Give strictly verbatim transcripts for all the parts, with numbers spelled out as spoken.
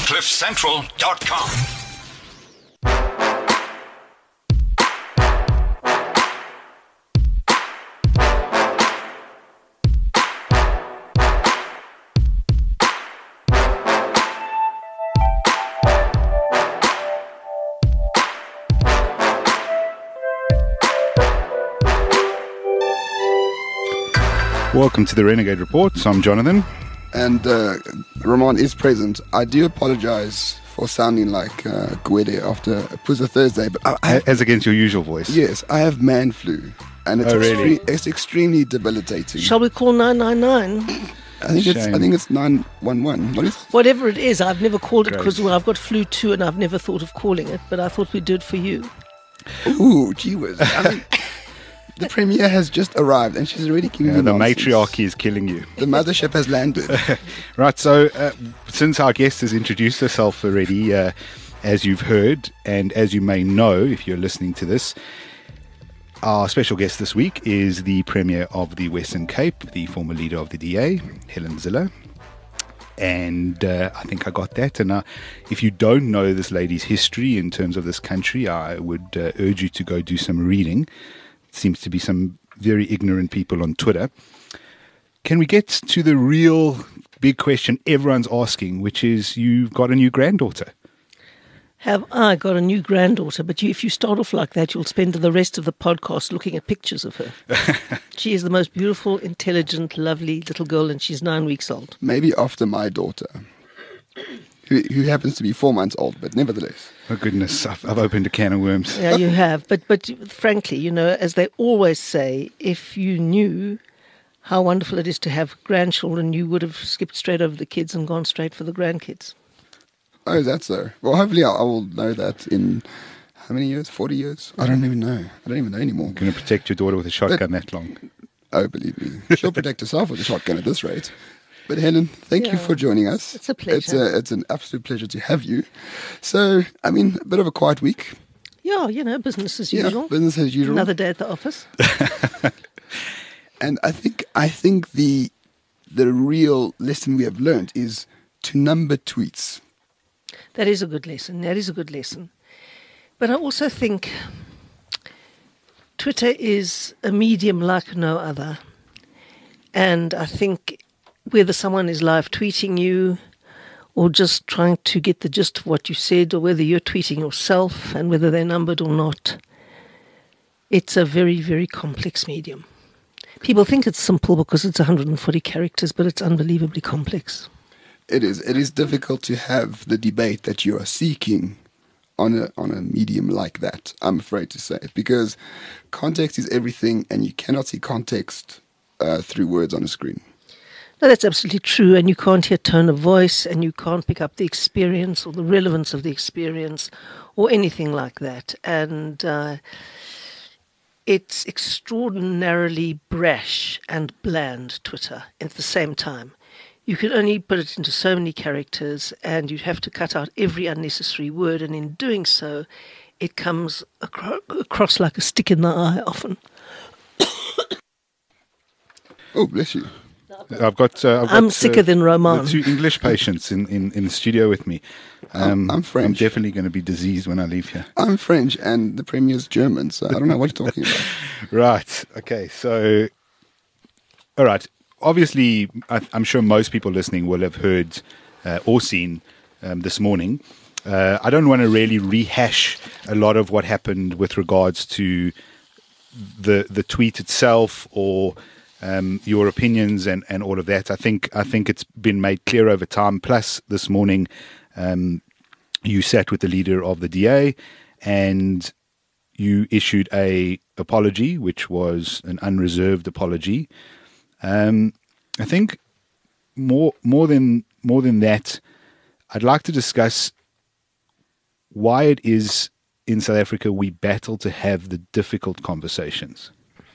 cliff central dot com. Welcome to the Renegade Report. I'm Jonathan. And uh, Ramon is present. I do apologize for sounding like uh, Gwede after it was a Thursday, but I, I have, As against your usual voice. yes, I have man flu, and it's Oh, really? extre- it's extremely debilitating. Shall we call nine nine nine? I think it's I Shame. think it's nine one one. What is it? Whatever it is, I've never called it Great. because well, I've got flu too, and I've never thought of calling it. But I thought we'd do it for you. Ooh, gee whiz. I mean, the premiere has just arrived, and she's already giving Yeah, me the nonsense. matriarchy is killing you. The mothership has landed. Right, so uh, since our guest has introduced herself already, uh, as you've heard, and as you may know if you're listening to this, our special guest this week is the Premier of the Western Cape, the former leader of the D A, Helen Zille. And uh, I think I got that. And uh, if you don't know this lady's history in terms of this country, I would uh, urge you to go do some reading. Seems to be some very ignorant people on Twitter. Can we get to the real big question everyone's asking, which is you've got a new granddaughter? Have I got a new granddaughter? But you, if you start off like that, you'll spend the rest of the podcast looking at pictures of her. She is the most beautiful, intelligent, lovely little girl, and she's nine weeks old. Maybe after my daughter, who, who happens to be four months old, but nevertheless. Oh, goodness, I've, I've opened a can of worms. Yeah, you have. But but frankly, you know, as they always say, if you knew how wonderful it is to have grandchildren, you would have skipped straight over the kids and gone straight for the grandkids. Oh, is that so? Well, hopefully I, I will know that in how many years? forty years? I don't even know. I don't even know anymore. Going to protect your daughter with a shotgun that long. Oh, believe me. She'll protect herself with a shotgun at this rate. But Helen, thank you Yeah. for joining us. It's a pleasure. It's, a, it's an absolute pleasure to have you. So, I mean, a bit of a quiet week. Yeah, you know, business as Yeah, usual. business as usual. Another day at the office. And I think I think the the real lesson we have learned is to number tweets. That is a good lesson. That is a good lesson. But I also think Twitter is a medium like no other. And I think whether someone is live tweeting you or just trying to get the gist of what you said, or whether you're tweeting yourself and whether they're numbered or not, it's a very, very complex medium. People think it's simple because it's one hundred forty characters, but it's unbelievably complex. It is. It is difficult to have the debate that you are seeking on a on a medium like that, I'm afraid to say, because context is everything, and you cannot see context uh, through words on a screen. No, that's absolutely true, and you can't hear tone of voice, and you can't pick up the experience or the relevance of the experience or anything like that. And uh, it's extraordinarily brash and bland, Twitter, at the same time. You can only put it into so many characters, and you have to cut out every unnecessary word, and in doing so, it comes acro- across like a stick in the eye often. Oh, bless you. I've got. Uh, I've got I'm sicker uh, than Roman. the two English patients in, in, in the studio with me. Um, I'm French. I'm definitely going to be diseased when I leave here. I'm French, and the Premier's German, so I don't know what you're talking about. Right. Okay. So, all right. Obviously, I, I'm sure most people listening will have heard uh, or seen um, this morning. Uh, I don't want to really rehash a lot of what happened with regards to the the tweet itself or um, your opinions and, and all of that. I think I think it's been made clear over time. Plus, this morning, um, you sat with the leader of the D A and you issued a apology, which was an unreserved apology. Um, I think more more than more than that, I'd like to discuss why it is in South Africa we battle to have the difficult conversations.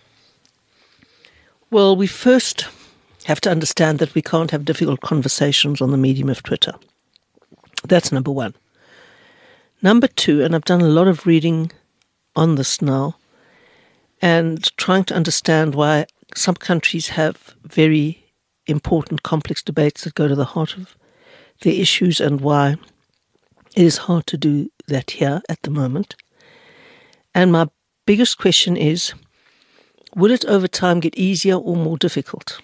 Well, we first have to understand that we can't have difficult conversations on the medium of Twitter. That's number one. Number two, and I've done a lot of reading on this now, and trying to understand why some countries have very important, complex debates that go to the heart of their issues, and why It is hard to do that here at the moment. And my biggest question is, will it over time get easier or more difficult?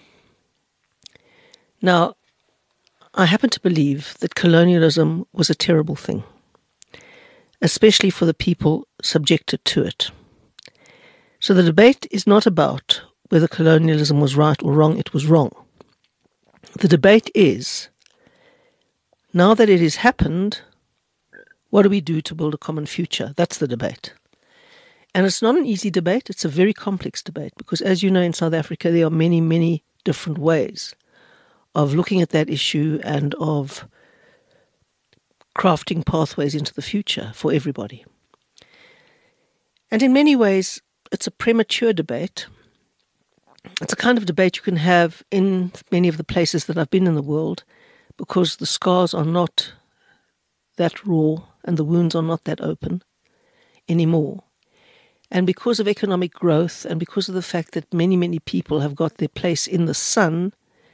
Now, I happen to believe that colonialism was a terrible thing, especially for the people subjected to it. So the debate is not about whether colonialism was right or wrong. It was wrong. The debate is, now that it has happened, what do we do to build a common future? That's the debate. And it's not an easy debate. It's a very complex debate because, as you know, in South Africa, there are many, many different ways of looking at that issue and of crafting pathways into the future for everybody. And in many ways, it's a premature debate. It's a kind of debate you can have in many of the places that I've been in the world because the scars are not that raw and the wounds are not that open anymore. And because of economic growth and because of the fact that many, many people have got their place in the sun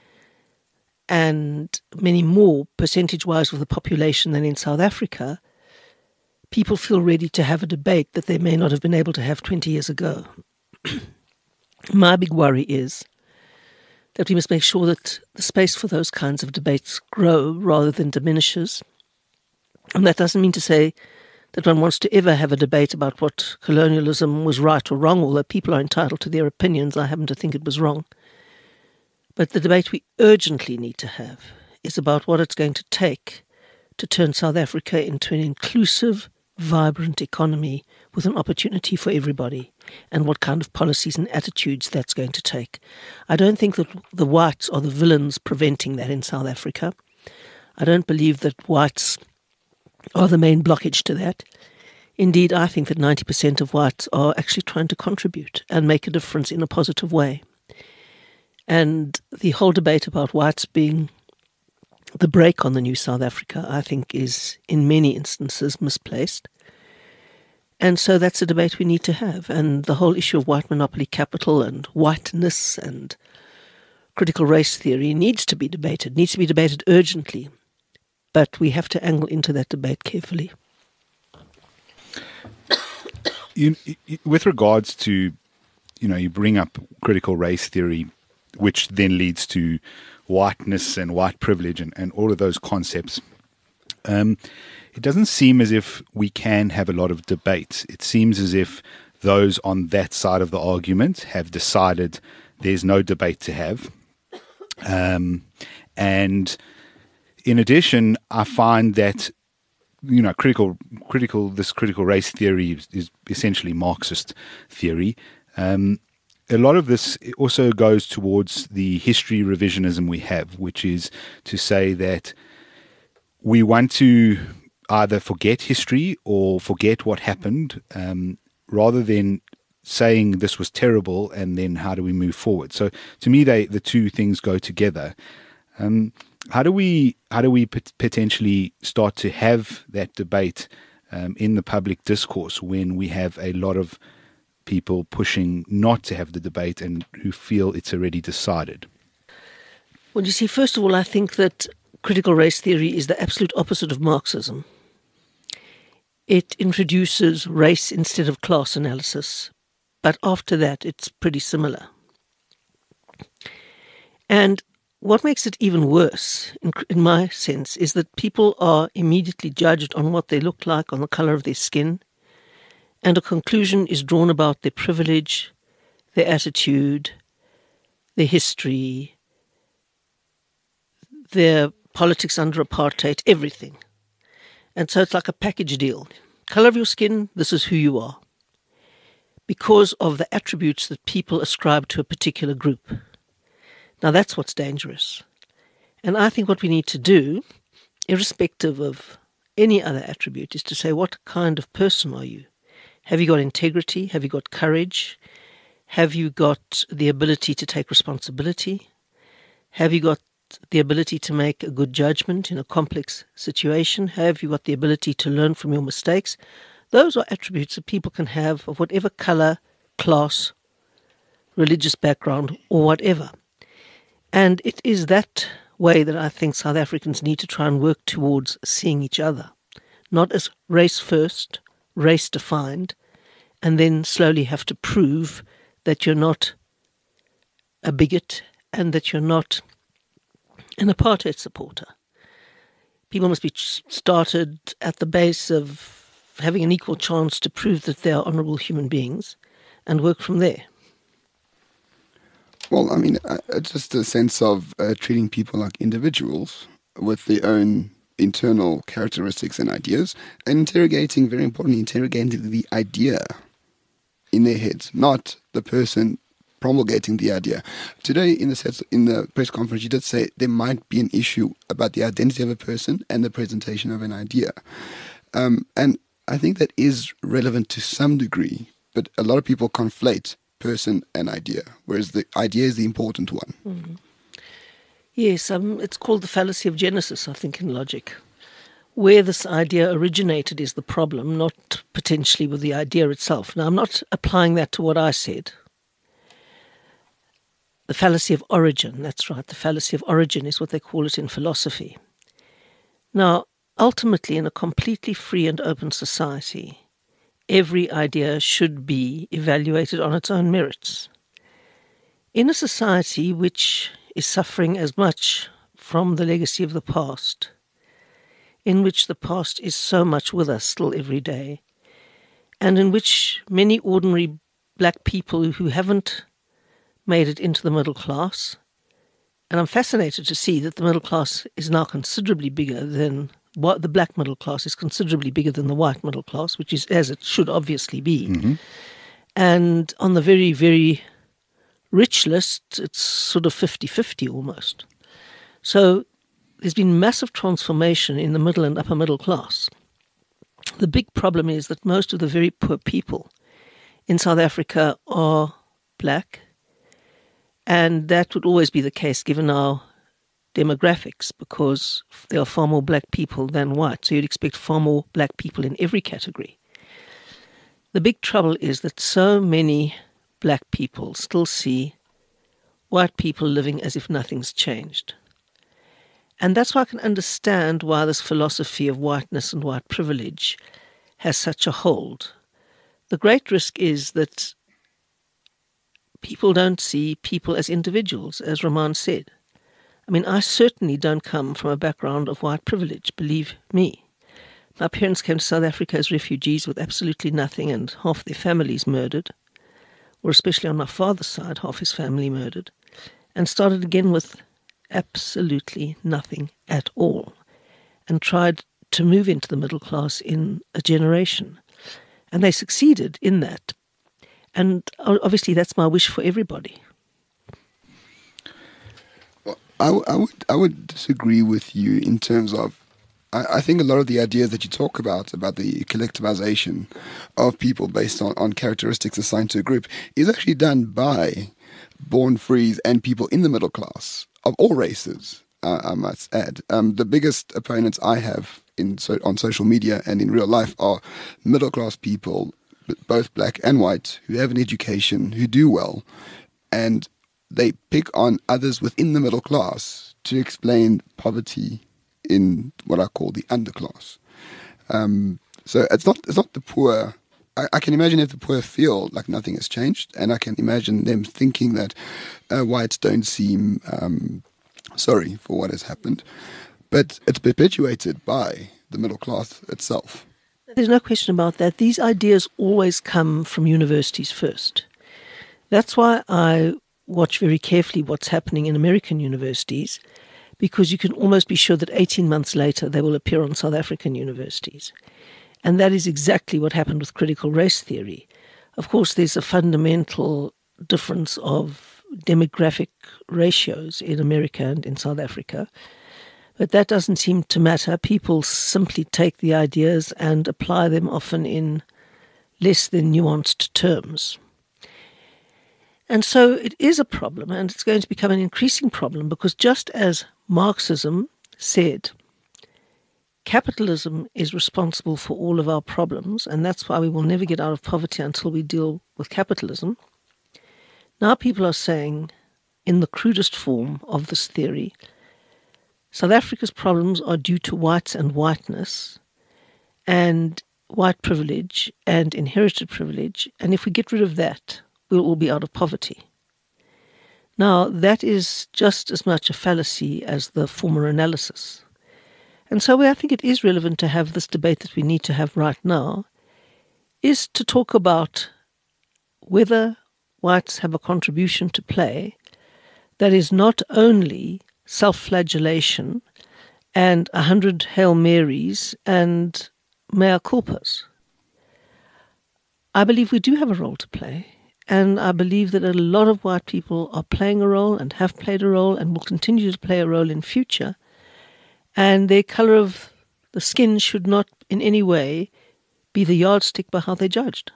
and many more percentage-wise of the population than in South Africa, people feel ready to have a debate that they may not have been able to have twenty years ago. My big worry is that we must make sure that the space for those kinds of debates grow rather than diminishes. And that doesn't mean to say that one wants to ever have a debate about what colonialism was right or wrong, although people are entitled to their opinions. I happen to think it was wrong. But the debate we urgently need to have is about what it's going to take to turn South Africa into an inclusive, vibrant economy with an opportunity for everybody, and what kind of policies and attitudes that's going to take. I don't think that the whites are the villains preventing that in South Africa. I don't believe that whites are the main blockage to that. Indeed, I think that ninety percent of whites are actually trying to contribute and make a difference in a positive way. And the whole debate about whites being the brake on the new South Africa, I think, is in many instances misplaced. And so that's a debate we need to have. And the whole issue of white monopoly capital and whiteness and critical race theory needs to be debated, needs to be debated urgently. But we have to angle into that debate carefully. You, you, with regards to, you know, you bring up critical race theory, which then leads to whiteness and white privilege and, and all of those concepts. Um, it doesn't seem as if we can have a lot of debate. It seems as if those on that side of the argument have decided there's no debate to have. Um, and in addition, I find that, you know, critical, critical, this critical race theory is, is essentially Marxist theory. Um, a lot of this also goes towards the history revisionism we have, which is to say that we want to either forget history or forget what happened, um, rather than saying this was terrible and then how do we move forward. So to me, they, the two things go together. Um, how do we how do we pot- potentially start to have that debate um, in the public discourse when we have a lot of people pushing not to have the debate and who feel it's already decided? Well, you see, first of all, I think that critical race theory is the absolute opposite of Marxism. It introduces race instead of class analysis, but after that, it's pretty similar. And what makes it even worse, in, in my sense, is that people are immediately judged on what they look like, on the color of their skin, and a conclusion is drawn about their privilege, their attitude, their history, their politics under apartheid, everything. And so it's like a package deal. Color of your skin, this is who you are, because of the attributes that people ascribe to a particular group. Now that's what's dangerous. And I think what we need to do, irrespective of any other attribute, is to say, what kind of person are you? Have you got integrity? Have you got courage? Have you got the ability to take responsibility? Have you got the ability to make a good judgment in a complex situation? Have you got the ability to learn from your mistakes? Those are attributes that people can have of whatever color, class, religious background, or whatever. And it is that way that I think South Africans need to try and work towards seeing each other, not as race first, race defined, and then slowly have to prove that you're not a bigot and that you're not an apartheid supporter. People must be started at the base of having an equal chance to prove that they are honourable human beings and work from there. Well, I mean, uh, just a sense of uh, treating people like individuals with their own internal characteristics and ideas, and interrogating, very importantly, interrogating the idea in their heads, not the person promulgating the idea. Today, in the sets, in the press conference, you did say there might be an issue about the identity of a person and the presentation of an idea. Um, and I think that is relevant to some degree, but a lot of people conflate person and idea, whereas the idea is the important one. Mm-hmm. Yes, um, it's called the fallacy of Genesis, I think, in logic. Where this idea originated is the problem, not potentially with the idea itself. Now, I'm not applying that to what I said. The fallacy of origin, that's right, the fallacy of origin is what they call it in philosophy. Now, ultimately, in a completely free and open society, every idea should be evaluated on its own merits. In a society which is suffering as much from the legacy of the past, in which the past is so much with us still every day, and in which many ordinary black people who haven't made it into the middle class, and I'm fascinated to see that the middle class is now considerably bigger than what the black middle class is considerably bigger than the white middle class, which is as it should obviously be. Mm-hmm. And on the very, very rich list, it's sort of fifty-fifty almost. So there's been massive transformation in the middle and upper middle class. The big problem is that most of the very poor people in South Africa are black, and that would always be the case given our demographics, because there are far more black people than white, so you'd expect far more black people in every category. The big trouble is that so many black people still see white people living as if nothing's changed. And that's why I can understand why this philosophy of whiteness and white privilege has such a hold. The great risk is that people don't see people as individuals, as Roman said. I mean, I certainly don't come from a background of white privilege, believe me. My parents came to South Africa as refugees with absolutely nothing and half their families murdered, or especially on my father's side, half his family murdered, and started again with absolutely nothing at all, and tried to move into the middle class in a generation. And they succeeded in that. And obviously that's my wish for everybody. Well, I, w- I would I would disagree with you in terms of, I, I think a lot of the ideas that you talk about, about the collectivization of people based on, on characteristics assigned to a group, is actually done by born frees and people in the middle class of all races, uh, I must add. Um, the biggest opponents I have in so, on social media and in real life are middle class people, both black and white, who have an education, who do well, and they pick on others within the middle class to explain poverty in what I call the underclass. Um, so it's not it's not the poor. I, I can imagine if the poor feel like nothing has changed, and I can imagine them thinking that uh, whites don't seem um, sorry for what has happened, but it's perpetuated by the middle class itself. There's no question about that. These ideas always come from universities first. That's why I watch very carefully what's happening in American universities, because you can almost be sure that eighteen months later they will appear on South African universities. And that is exactly what happened with critical race theory. Of course, there's a fundamental difference of demographic ratios in America and in South Africa. But that doesn't seem to matter. People simply take the ideas and apply them often in less than nuanced terms. And so it is a problem, and it's going to become an increasing problem, because just as Marxism said, capitalism is responsible for all of our problems, and that's why we will never get out of poverty until we deal with capitalism. Now people are saying, in the crudest form of this theory, South Africa's problems are due to whites and whiteness, and white privilege and inherited privilege. And if we get rid of that, we'll all be out of poverty. Now, that is just as much a fallacy as the former analysis. And so I think it is relevant to have this debate that we need to have right now, is to talk about whether whites have a contribution to play that is not only self-flagellation and a hundred Hail Marys and mea culpas. I believe we do have a role to play, and I believe that a lot of white people are playing a role and have played a role and will continue to play a role in future, and their colour of the skin should not in any way be the yardstick by how they're judged.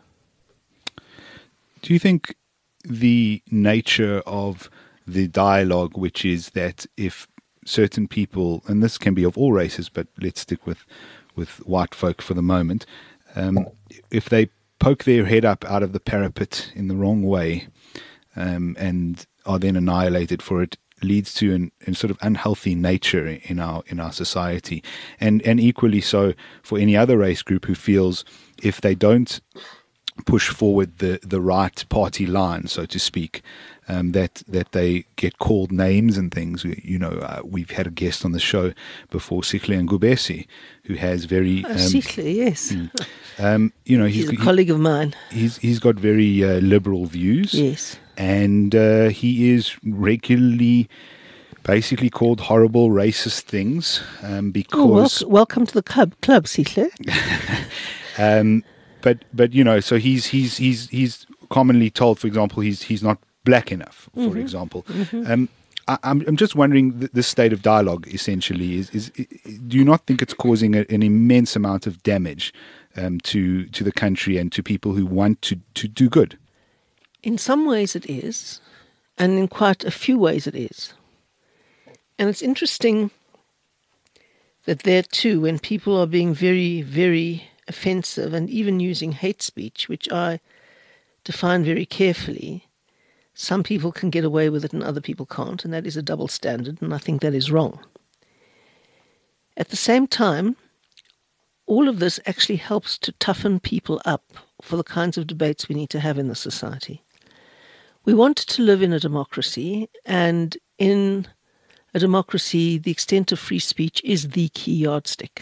Do you think the nature of the dialogue, which is that if certain people, and this can be of all races, but let's stick with, with white folk for the moment, um, if they poke their head up out of the parapet in the wrong way um, and are then annihilated for it, leads to an, an sort of unhealthy nature in our in our society, and and equally so for any other race group who feels if they don't push forward the, the right party line, so to speak, um, that that they get called names and things. You know, uh, we've had a guest on the show before, Sihle Ngubesi, who has very Oh, um, Sihle, yes. um, you know, he's He's a he- colleague of mine. he's he's got very uh, liberal views. Yes. And uh, he is regularly basically called horrible racist things um, Oh, wel- because welcome to the club, club Sihle. um, but but you know, so he's he's he's he's commonly told, for example, he's he's not black enough, for Mm-hmm. example. Um, I, I'm I'm just wondering, th- this state of dialogue essentially is is, do you not think it's causing a, an immense amount of damage um, to to the country and to people who want to to do good? In some ways it is, and in quite a few ways it is. And it's interesting that there too, when people are being very, very offensive and even using hate speech, which I define very carefully, some people can get away with it and other people can't, and that is a double standard, and I think that is wrong. At the same time, all of this actually helps to toughen people up for the kinds of debates we need to have in the society. We want to live in a democracy, and in a democracy, the extent of free speech is the key yardstick.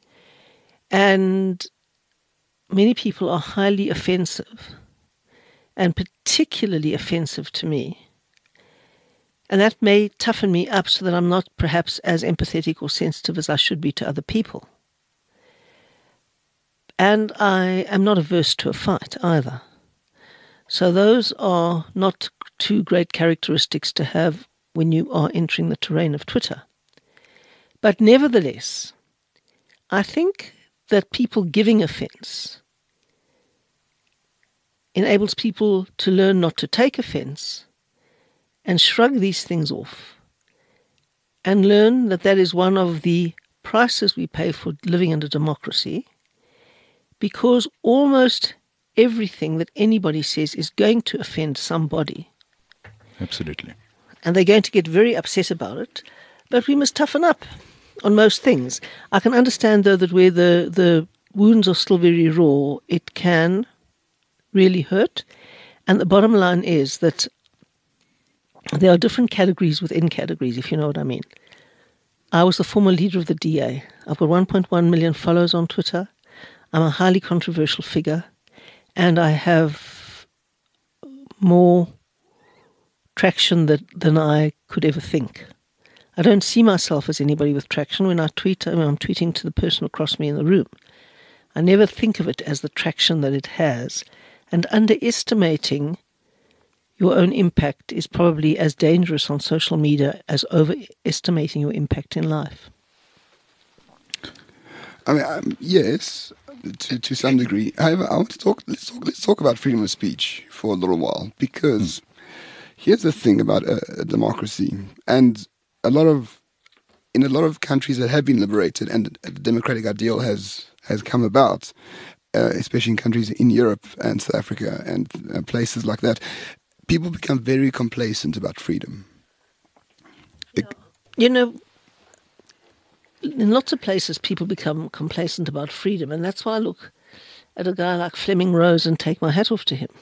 And many people are highly offensive, and particularly offensive to me. And that may toughen me up so that I'm not perhaps as empathetic or sensitive as I should be to other people. And I am not averse to a fight either. So those are not two great characteristics to have when you are entering the terrain of Twitter. But nevertheless, I think that people giving offense enables people to learn not to take offense and shrug these things off and learn that that is one of the prices we pay for living in a democracy, because almost everything that anybody says is going to offend somebody. Absolutely. And they're going to get very upset about it, but we must toughen up on most things. I can understand, though, that where the, the wounds are still very raw, it can really hurt. And the bottom line is that there are different categories within categories, if you know what I mean. I was the former leader of the D A. I've got one point one million followers on Twitter. I'm a highly controversial figure, and I have more traction that, than I could ever think. I don't see myself as anybody with traction. When I tweet, I mean, I'm tweeting to the person across me in the room. I never think of it as the traction that it has. And underestimating your own impact is probably as dangerous on social media as overestimating your impact in life. I mean, um, yes, to to some degree. However, I want to talk. Let's talk. Let's talk about freedom of speech for a little while, because here's the thing about a, a democracy, and a lot of in a lot of countries that have been liberated and the democratic ideal has has come about, uh, especially in countries in Europe and South Africa and uh, places like that, people become very complacent about freedom. It, You know, in lots of places, people become complacent about freedom, and that's why I look at a guy like Fleming Rose and take my hat off to him.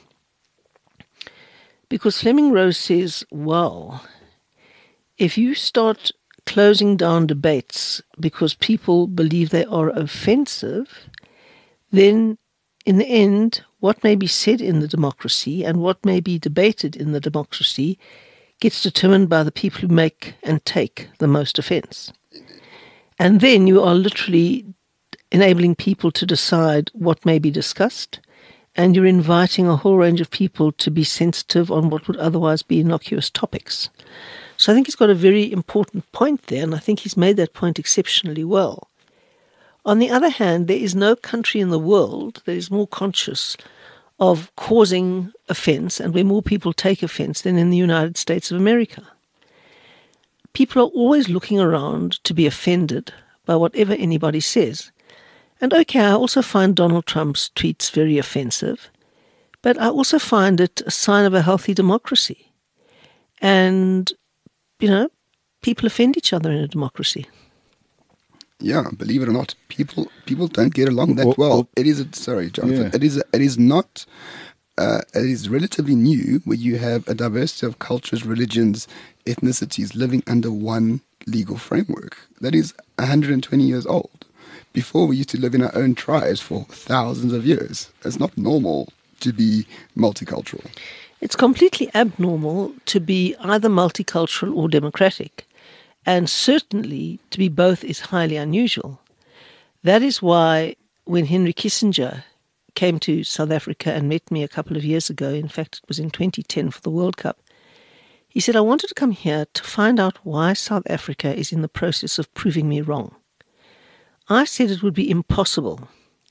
Because Fleming Rose says, well, if you start closing down debates because people believe they are offensive, then in the end, what may be said in the democracy and what may be debated in the democracy gets determined by the people who make and take the most offence. And then you are literally enabling people to decide what may be discussed, and you're inviting a whole range of people to be sensitive on what would otherwise be innocuous topics. So I think he's got a very important point there, and I think he's made that point exceptionally well. On the other hand, there is no country in the world that is more conscious of causing offence and where more people take offence than in the United States of America. People are always looking around to be offended by whatever anybody says. And okay, I also find Donald Trump's tweets very offensive, but I also find it a sign of a healthy democracy. And, you know, people offend each other in a democracy. Yeah, believe it or not, people people don't get along that Well, well. well, It is a, sorry, Jonathan. Yeah. It is a, it is not. Uh, it is relatively new where you have a diversity of cultures, religions, ethnicities living under one legal framework that is one hundred twenty years old. Before, we used to live in our own tribes for thousands of years. It's not normal to be multicultural. It's completely abnormal to be either multicultural or democratic. And certainly to be both is highly unusual. That is why when Henry Kissinger came to South Africa and met me a couple of years ago, in fact it was in twenty ten for the World Cup, he said, I wanted to come here to find out why South Africa is in the process of proving me wrong. I said it would be impossible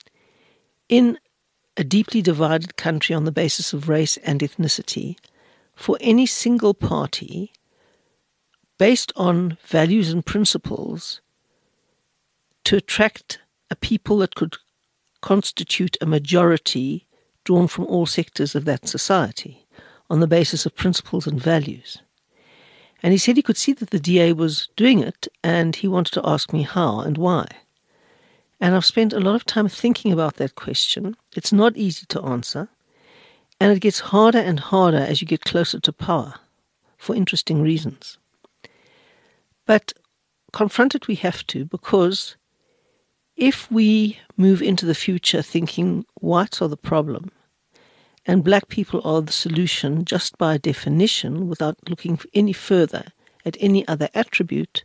in a deeply divided country on the basis of race and ethnicity for any single party based on values and principles to attract a people that could constitute a majority drawn from all sectors of that society on the basis of principles and values. And he said he could see that the D A was doing it, and he wanted to ask me how and why. And I've spent a lot of time thinking about that question. It's not easy to answer, and it gets harder and harder as you get closer to power for interesting reasons. But confront it we have to, because if we move into the future thinking whites are the problem and black people are the solution just by definition without looking any further at any other attribute,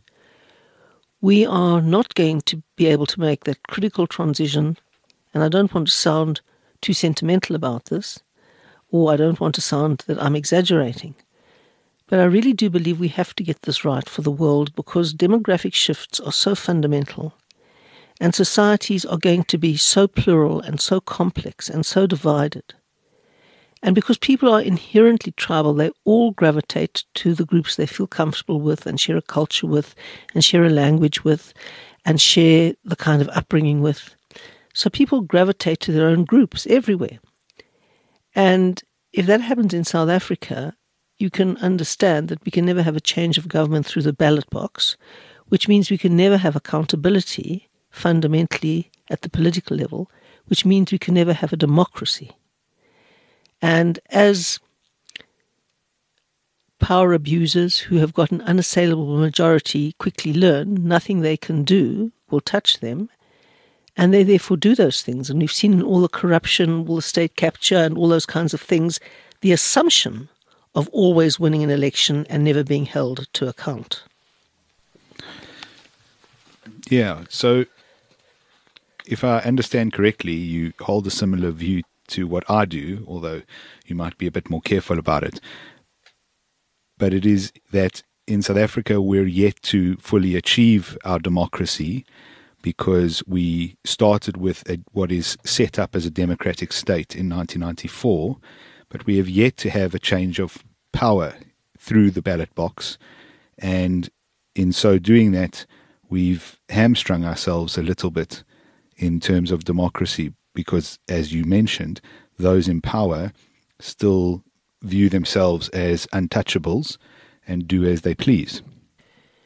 we are not going to be able to make that critical transition. And I don't want to sound too sentimental about this, or I don't want to sound that I'm exaggerating. But I really do believe we have to get this right for the world, because demographic shifts are so fundamental and societies are going to be so plural and so complex and so divided. And because people are inherently tribal, they all gravitate to the groups they feel comfortable with and share a culture with and share a language with and share the kind of upbringing with. So people gravitate to their own groups everywhere. And if that happens in South Africa, you can understand that we can never have a change of government through the ballot box, which means we can never have accountability fundamentally at the political level, which means we can never have a democracy. And as power abusers who have got an unassailable majority quickly learn, nothing they can do will touch them, and they therefore do those things. And we've seen in all the corruption, all the state capture and all those kinds of things, the assumption of always winning an election and never being held to account. Yeah, so if I understand correctly, you hold a similar view to what I do, although you might be a bit more careful about it. But it is that in South Africa, we're yet to fully achieve our democracy because we started with a, what is set up as a democratic state in nineteen ninety-four, but we have yet to have a change of power through the ballot box. And in so doing that, we've hamstrung ourselves a little bit in terms of democracy because, as you mentioned, those in power still view themselves as untouchables and do as they please.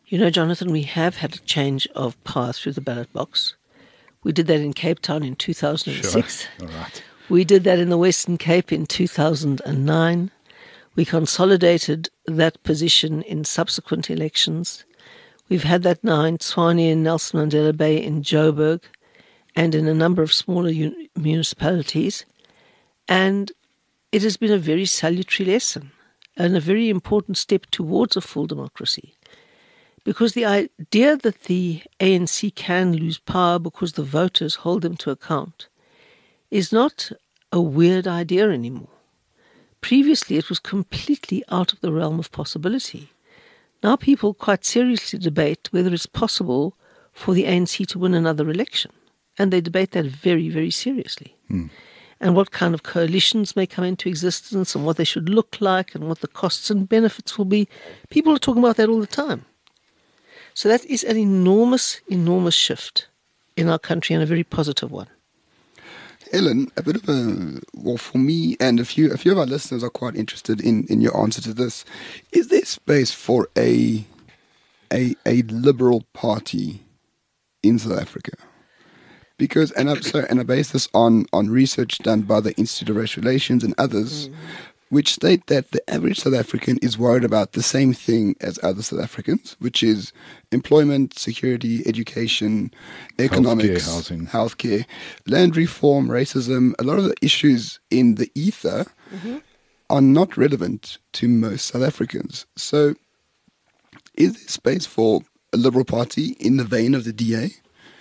You know, Jonathan, we have had a change of power through the ballot box. We did that in Cape Town in two thousand six. Sure. All right. We did that in the Western Cape in two thousand nine. We consolidated that position in subsequent elections. We've had that now in Tshwane, in Nelson Mandela Bay, in Joburg, and in a number of smaller un- municipalities. And it has been a very salutary lesson and a very important step towards a full democracy. Because the idea that the A N C can lose power because the voters hold them to account is not a weird idea anymore. Previously, it was completely out of the realm of possibility. Now people quite seriously debate whether it's possible for the A N C to win another election. And they debate that very, very seriously. Hmm. And what kind of coalitions may come into existence and what they should look like and what the costs and benefits will be. People are talking about that all the time. So that is an enormous, enormous shift in our country and a very positive one. Ellen, a bit of a, well, for me and a few a few of our listeners are quite interested in, in your answer to this. Is there space for a, a, a liberal party in South Africa? Because, and I, so, and I base this on, on research done by the Institute of Race Relations and others, mm. which state that the average South African is worried about the same thing as other South Africans, which is employment, security, education, economics, healthcare, housing, healthcare, land reform, racism. A lot of the issues in the ether mm-hmm. are not relevant to most South Africans. So is there space for a liberal party in the vein of the D A?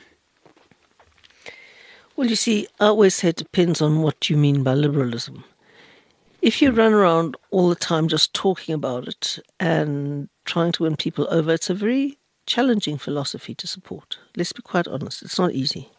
Well, you see, I always say it depends on what you mean by liberalism. If you run around all the time just talking about it and trying to win people over, it's a very challenging philosophy to support. Let's be quite honest, it's not easy.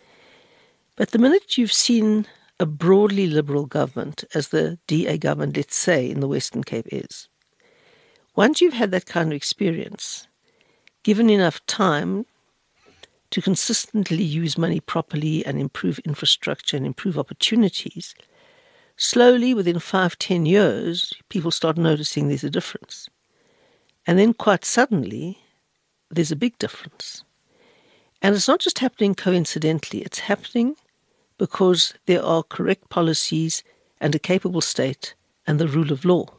But the minute you've seen a broadly liberal government, as the D A government, let's say, in the Western Cape is, once you've had that kind of experience, given enough time to consistently use money properly and improve infrastructure and improve opportunities, slowly, within five, ten years, people start noticing there's a difference. And then quite suddenly, there's a big difference. And it's not just happening coincidentally, it's happening because there are correct policies and a capable state and the rule of law.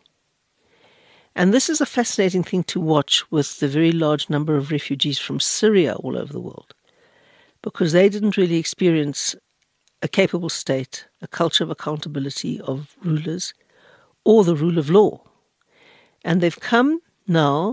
And this is a fascinating thing to watch with the very large number of refugees from Syria all over the world, because they didn't really experience a capable state, a culture of accountability of rulers, or the rule of law. And they've come now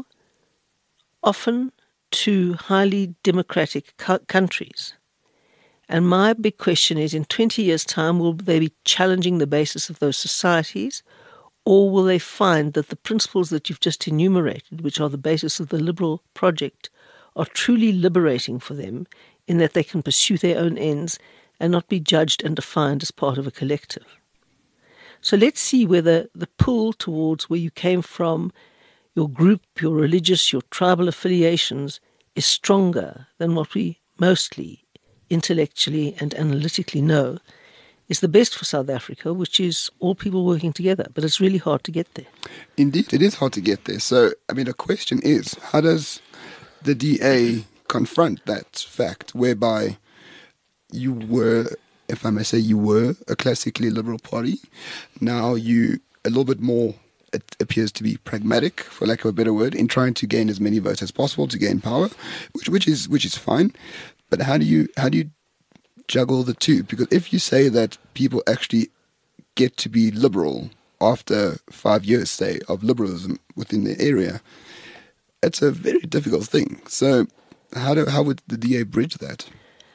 often to highly democratic cu- countries. And my big question is, in twenty years' time, will they be challenging the basis of those societies, or will they find that the principles that you've just enumerated, which are the basis of the liberal project, are truly liberating for them in that they can pursue their own ends and not be judged and defined as part of a collective? So let's see whether the pull towards where you came from, your group, your religious, your tribal affiliations, is stronger than what we mostly intellectually and analytically know is the best for South Africa, which is all people working together. But it's really hard to get there. Indeed, it is hard to get there. So, I mean, the question is, how does the D A confront that fact whereby you were, if I may say, you were a classically liberal party. Now you a little bit more, it appears to be pragmatic, for lack of a better word, in trying to gain as many votes as possible to gain power, which which is which is fine. But how do you how do you juggle the two? Because if you say that people actually get to be liberal after five years, say, of liberalism within their area, it's a very difficult thing. So how do how would the D A bridge that?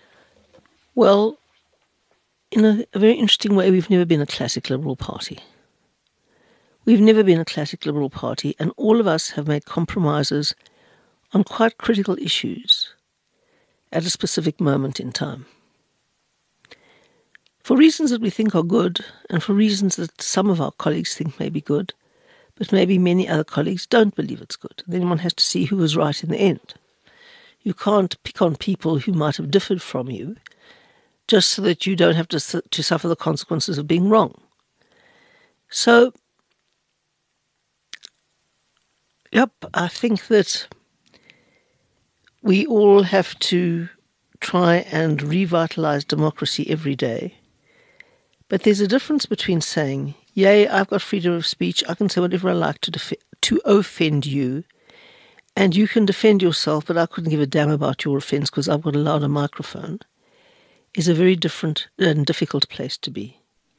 Well, in a, a very interesting way, we've never been a classic liberal party. We've never been a classic liberal party, and all of us have made compromises on quite critical issues at a specific moment in time. For reasons that we think are good, and for reasons that some of our colleagues think may be good, but maybe many other colleagues don't believe it's good. Then one has to see who was right in the end. You can't pick on people who might have differed from you just so that you don't have to, to suffer the consequences of being wrong. So, yep, I think that we all have to try and revitalize democracy every day. But there's a difference between saying, yay, I've got freedom of speech, I can say whatever I like to def- to offend you, and you can defend yourself, but I couldn't give a damn about your offense because I've got a louder microphone, is a very different and difficult place to be.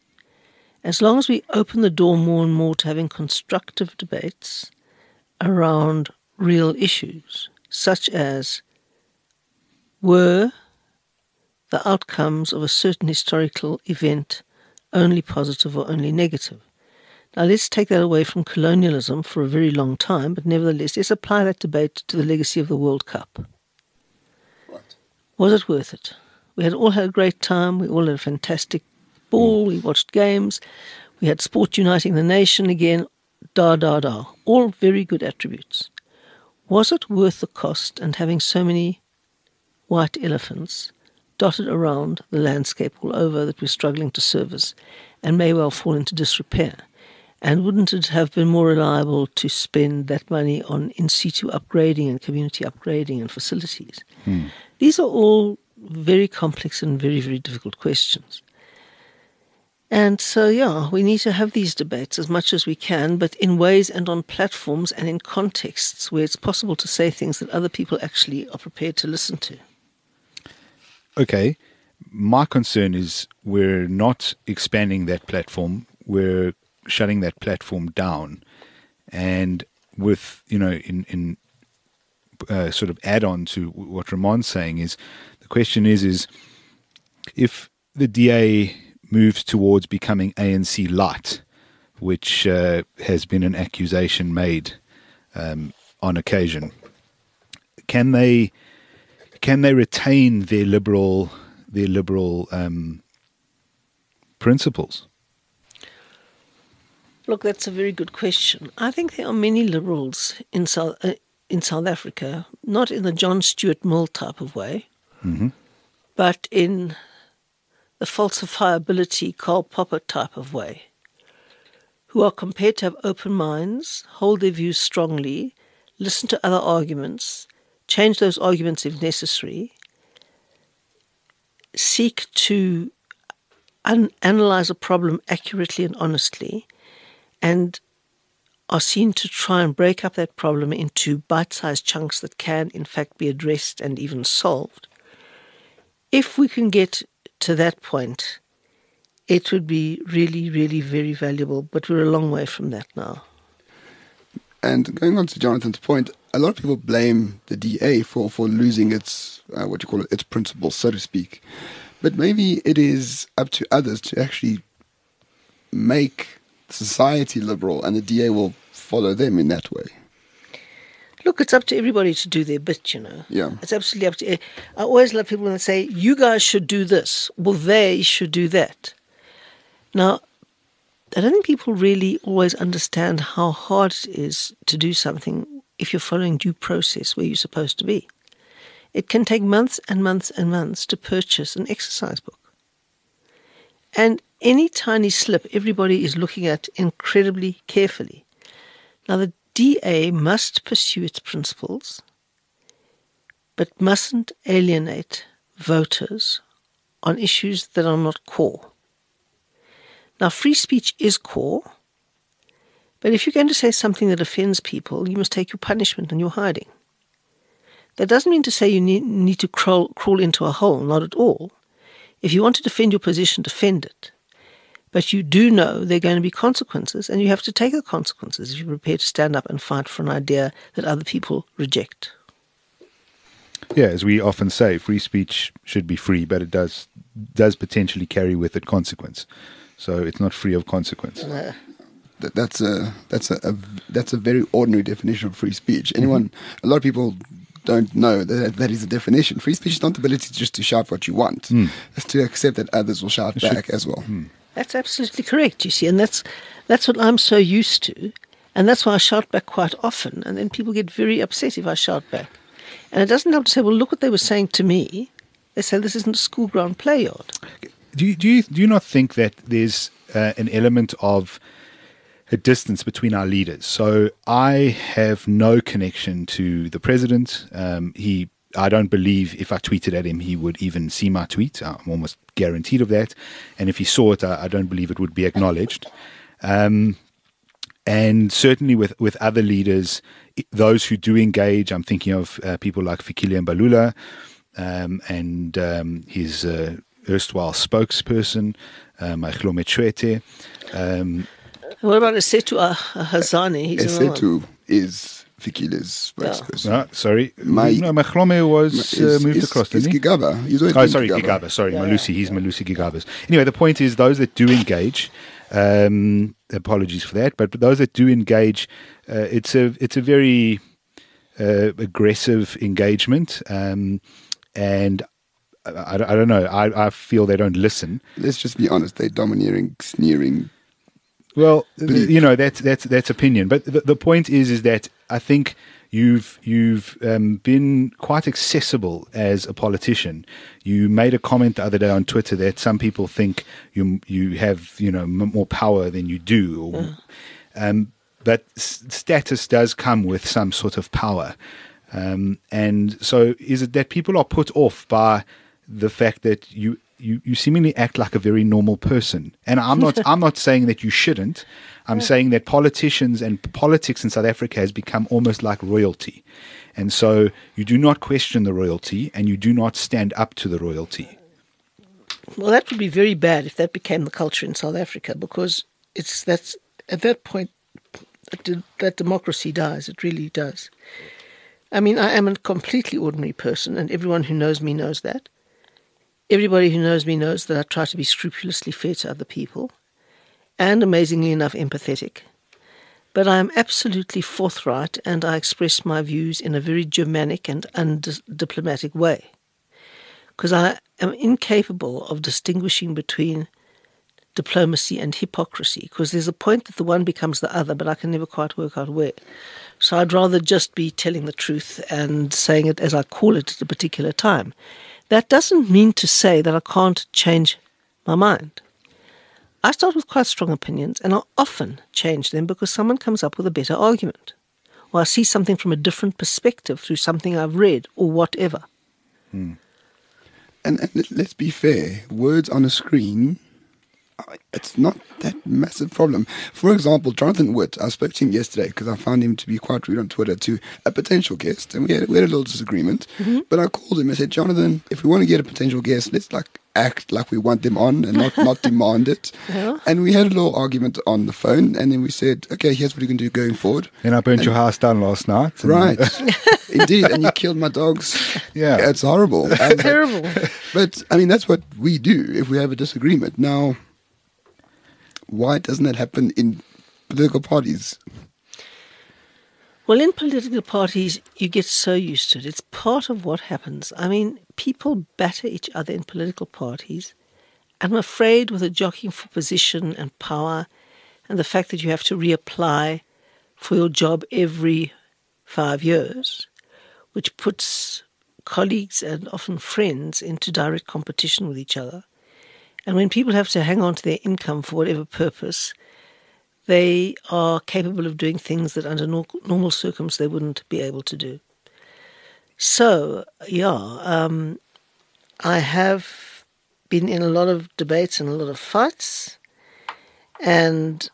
As long as we open the door more and more to having constructive debates around real issues, such as were the outcomes of a certain historical event only positive or only negative? Now let's take that away from colonialism for a very long time, but nevertheless, let's apply that debate to the legacy of the World Cup. Right. Was it worth it? We had all had a great time, we all had a fantastic ball, we watched games, we had sport uniting the nation again, da da da, all very good attributes. Was it worth the cost and having so many white elephants dotted around the landscape all over that we're struggling to service and may well fall into disrepair? And wouldn't it have been more reliable to spend that money on in situ upgrading and community upgrading and facilities? Hmm. These are all very complex and very, very difficult questions. And so, yeah, we need to have these debates as much as we can, but in ways and on platforms and in contexts where it's possible to say things that other people actually are prepared to listen to. Okay. My concern is we're not expanding that platform. We're shutting that platform down. And with, you know, in, in uh, sort of add on to what Ramon's saying is, the question is, is if the D A moves towards becoming A N C light, which uh, has been an accusation made um, on occasion, can they can they retain their liberal their liberal um, principles? Look, that's a very good question. I think there are many liberals in South uh, in South Africa, not in the John Stuart Mill type of way, Mm-hmm. but in the falsifiability Karl Popper type of way, who are prepared to have open minds, hold their views strongly, listen to other arguments, change those arguments if necessary, seek to un- analyze a problem accurately and honestly, and are seen to try and break up that problem into bite-sized chunks that can, in fact, be addressed and even solved. If we can get to that point, it would be really, really very valuable, but we're a long way from that now. And going on to Jonathan's point, a lot of people blame the D A for, for losing its, uh, what you call it, its principles, so to speak. But maybe it is up to others to actually make society liberal, and the D A will follow them in that way. Look, it's up to everybody to do their bit, you know. Yeah. It's absolutely up to... I always love people when they say, you guys should do this. Well, they should do that. Now, I don't think people really always understand how hard it is to do something if you're following due process where you're supposed to be. It can take months and months and months to purchase an exercise book. And any tiny slip, everybody is looking at incredibly carefully. Now, the D A must pursue its principles, but mustn't alienate voters on issues that are not core. Now, free speech is core, but if you're going to say something that offends people, you must take your punishment and your hiding. That doesn't mean to say you need, need to crawl, crawl into a hole, not at all. If you want to defend your position, defend it. But you do know there are going to be consequences, and you have to take the consequences if you're prepared to stand up and fight for an idea that other people reject. Yeah, as we often say, free speech should be free, but it does does potentially carry with it consequence. So it's not free of consequence. Uh, That, that's a that's a, a that's a very ordinary definition of free speech. Anyone, a lot of people don't know that that is a definition. Free speech is not the ability just to shout what you want; Mm. it's to accept that others will shout back as well. Mm. That's absolutely correct, you see, and that's that's what I'm so used to, and that's why I shout back quite often, and then people get very upset if I shout back. And it doesn't help to say, well, look what they were saying to me. They say this isn't a school ground play yard. Do you, do you do you not think that there's uh, an element of a distance between our leaders? So I have no connection to the president. Um, he I don't believe if I tweeted at him, he would even see my tweet. I'm almost guaranteed of that. And if he saw it, I, I don't believe it would be acknowledged. Um, and certainly with, with other leaders, those who do engage, I'm thinking of uh, people like Fikile Mbalula um, and um, his uh, erstwhile spokesperson, uh, Mahlome Tshwete. Um, What about Esetu Hazane? He's another one. Esetu is Fikile's spokesperson. no, sorry. My- no, Mahlome was uh, Is- moved is- across, is didn't he? Gigaba. He's always Oh, been sorry, Gigaba. Gigaba. Sorry, Yeah, Malusi. He's Malusi Gigabas. Anyway, the point is those that do engage, um, apologies for that, but those that do engage, uh, it's a it's a very uh, aggressive engagement, um, and I, I don't know. I, I feel they don't listen. Let's just be honest. They're domineering, sneering. Well, Bleak. you know that's that's that's opinion, but the, the point is is that I think you've you've um, been quite accessible as a politician. You made a comment the other day on Twitter that some people think you you have you know m- more power than you do, or, Yeah. um, but s- status does come with some sort of power, um, and so is it that people are put off by the fact that you. You, you seemingly act like a very normal person, and I'm not. I'm not saying that you shouldn't. I'm saying that politicians and politics in South Africa has become almost like royalty, and so you do not question the royalty, and you do not stand up to the royalty. Well, that would be very bad if that became the culture in South Africa, because it's that's at that point that, de- that democracy dies. It really does. I mean, I am a completely ordinary person, and everyone who knows me knows that. Everybody who knows me knows that I try to be scrupulously fair to other people and, amazingly enough, empathetic. But I am absolutely forthright, and I express my views in a very Germanic and undiplomatic way, because I am incapable of distinguishing between diplomacy and hypocrisy, because there's a point that the one becomes the other, but I can never quite work out where. So I'd rather just be telling the truth and saying it as I call it at a particular time. That doesn't mean to say that I can't change my mind. I start with quite strong opinions, and I often change them because someone comes up with a better argument, or I see something from a different perspective through something I've read or whatever. And, and let- let's be fair. Words on a screen, uh, it's not that massive problem. For example, Jonathan Witt, I spoke to him yesterday because I found him to be quite rude on Twitter to a potential guest, and we had, we had a little disagreement. But I called him and said, Jonathan, if we want to get a potential guest, let's like act like we want them on and not, not demand it. Yeah. And we had a little argument on the phone, and then we said, okay, here's what you can do going forward. And I burnt your house down last night. and- Right. Indeed. And you killed my dogs. Yeah. It's horrible. Um, Terrible. But, I mean, that's what we do if we have a disagreement. Now, why doesn't that happen in political parties? Well, in political parties, you get so used to it. It's part of what happens. I mean, people batter each other in political parties. I'm afraid with the jockeying for position and power and the fact that you have to reapply for your job every five years, which puts colleagues and often friends into direct competition with each other. And when people have to hang on to their income for whatever purpose, they are capable of doing things that under nor- normal circumstances they wouldn't be able to do. So, yeah, um, I have been in a lot of debates and a lot of fights, and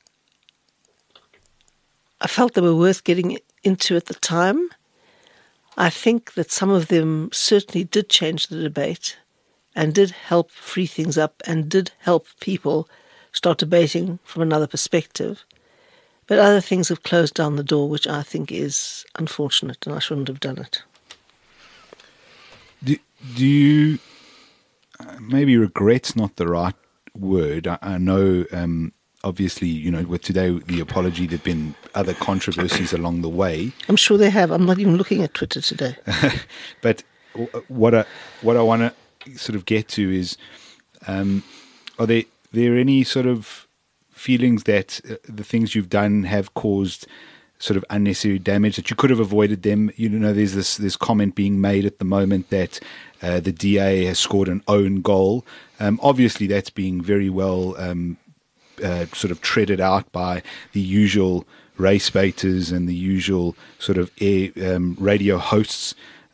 I felt they were worth getting into at the time. I think that some of them certainly did change the debate and did help free things up and did help people start debating from another perspective. But other things have closed down the door, which I think is unfortunate, and I shouldn't have done it. Do, do you, uh, maybe regret's not the right word. I, I know, um, obviously, you know, with today, the apology, there have been other controversies along the way. I'm sure they have. I'm not even looking at Twitter today. But w- what I, what I want to sort of get to is, um, are there, there any sort of feelings that uh, the things you've done have caused sort of unnecessary damage, that you could have avoided them? You know, there's this this comment being made at the moment that uh, the D A has scored an own goal. Um, obviously, that's being very well um, uh, sort of treaded out by the usual race baiters and the usual sort of air, um, radio hosts.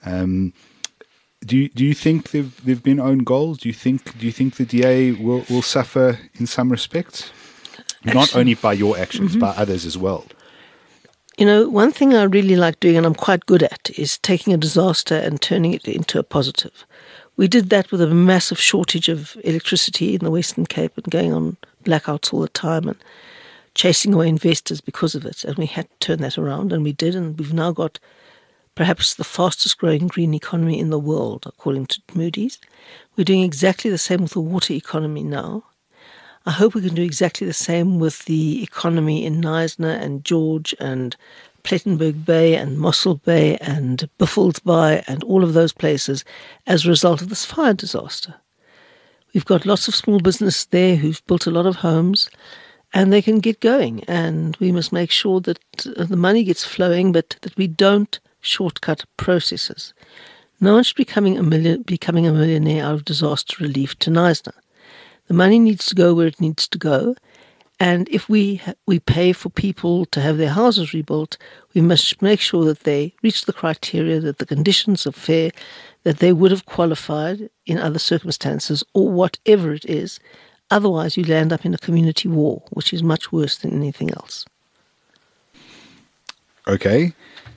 Um, do you, do you think they've they've been own goals? Do you think do you think the D A will, will suffer in some respects, not Actually, only by your actions, mm-hmm. by others as well? You know, one thing I really like doing, and I'm quite good at, is taking a disaster and turning it into a positive. We did that with a massive shortage of electricity in the Western Cape and going on blackouts all the time and chasing away investors because of it. And we had to turn that around, and we did. And we've now got perhaps the fastest growing green economy in the world, according to Moody's. We're doing exactly the same with the water economy now. I hope we can do exactly the same with the economy in Knysna and George and Plettenberg Bay and Mossel Bay and Buffels Bay and all of those places as a result of this fire disaster. We've got lots of small business there who've built a lot of homes, and they can get going. And we must make sure that the money gets flowing, but that we don't shortcut processes. No one should be becoming a, million, becoming a millionaire out of disaster relief to Knysna. The money needs to go where it needs to go. And if we we pay for people to have their houses rebuilt, we must make sure that they reach the criteria, that the conditions are fair, that they would have qualified in other circumstances or whatever it is. Otherwise, you land up in a community war, which is much worse than anything else. Okay.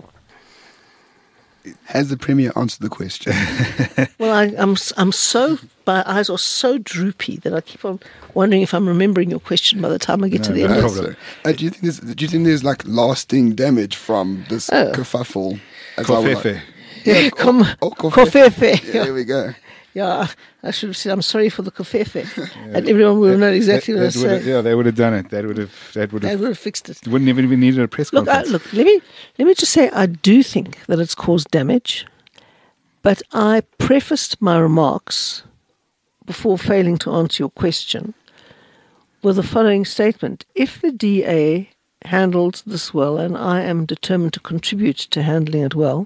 Has the Premier answered the question? Well, I, I'm I'm so my eyes are so droopy that I keep on wondering if I'm remembering your question by the time I get No, to the no end. problem. of it. Uh, do you think there's do you think there's like lasting damage from this Oh. kerfuffle? as I would like- Kofefe. Yeah, come, Oh, kofefe. Yeah, there we go. Yeah, I should have said I'm sorry for the kofefe, and everyone would have known exactly That- what I that would've- said. Yeah, they would have done it. That would have. That would They have. would have fixed it. Wouldn't even have needed a press Look, I, conference. look. Let me let me just say I do think that it's caused damage, but I prefaced my remarks before failing to answer your question with the following statement: if the D A handles this well, and I am determined to contribute to handling it well,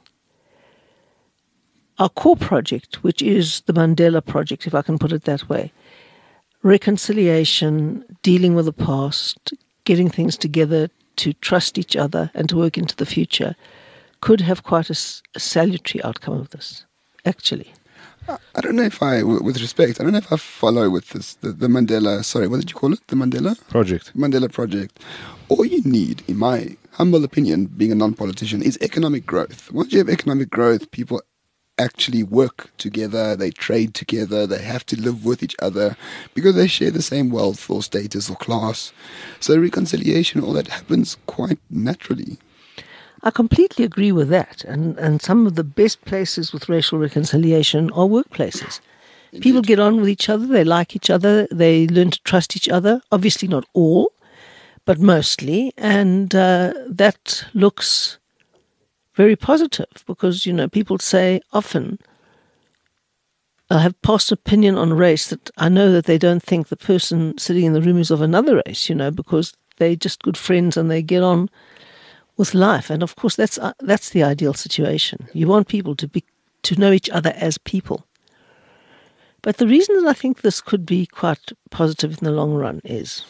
our core project, which is the Mandela Project, if I can put it that way, reconciliation, dealing with the past, getting things together to trust each other and to work into the future, could have quite a, s- a salutary outcome of this, actually. I don't know if I, w- with respect, I don't know if I follow with this, the, the Mandela, sorry, what did you call it? The Mandela? Project. Mandela Project. All you need, in my humble opinion, being a non-politician, is economic growth. Once you have economic growth, people actually work together, they trade together, they have to live with each other because they share the same wealth or status or class. So reconciliation, all that happens quite naturally. I completely agree with that. And, and some of the best places with racial reconciliation are workplaces. People get on with each other, they like each other, they learn to trust each other. Obviously not all, but mostly. And uh, that looks very positive because, you know, people say often, I have passed opinion on race that I know that they don't think the person sitting in the room is of another race, you know, because they're just good friends and they get on with life. And of course, that's uh, that's the ideal situation. You want people to be to know each other as people. But the reason that I think this could be quite positive in the long run is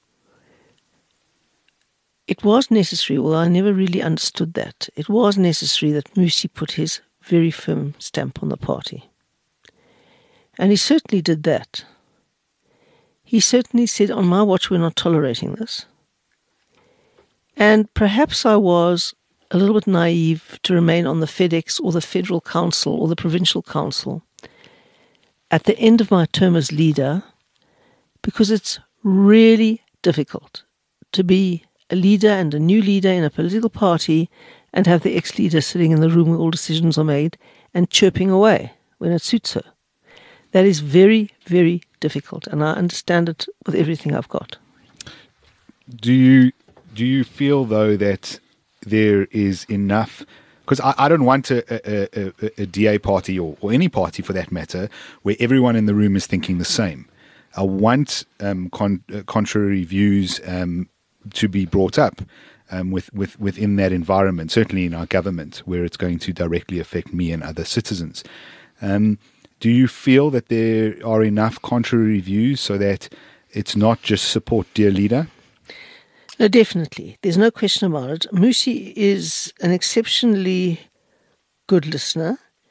it was necessary, well, I never really understood that. It was necessary that Musi put his very firm stamp on the party. And he certainly did that. He certainly said, on my watch, we're not tolerating this. And perhaps I was a little bit naive to remain on the FedEx or the Federal Council or the Provincial Council at the end of my term as leader, because it's really difficult to be a leader and a new leader in a political party and have the ex-leader sitting in the room where all decisions are made and chirping away when it suits her. That is very, very difficult, and I understand it with everything I've got. Do you do you feel though that there is enough? Because I, I don't want a, a, a, a D A party or, or any party for that matter where everyone in the room is thinking the same. I want um, con- uh, contrary views um, to be brought up um, with, with within that environment, certainly in our government, where it's going to directly affect me and other citizens. Um, do you feel that there are enough contrary views so that it's not just support dear leader? No, definitely. There's no question about it. Musi is an exceptionally good listener.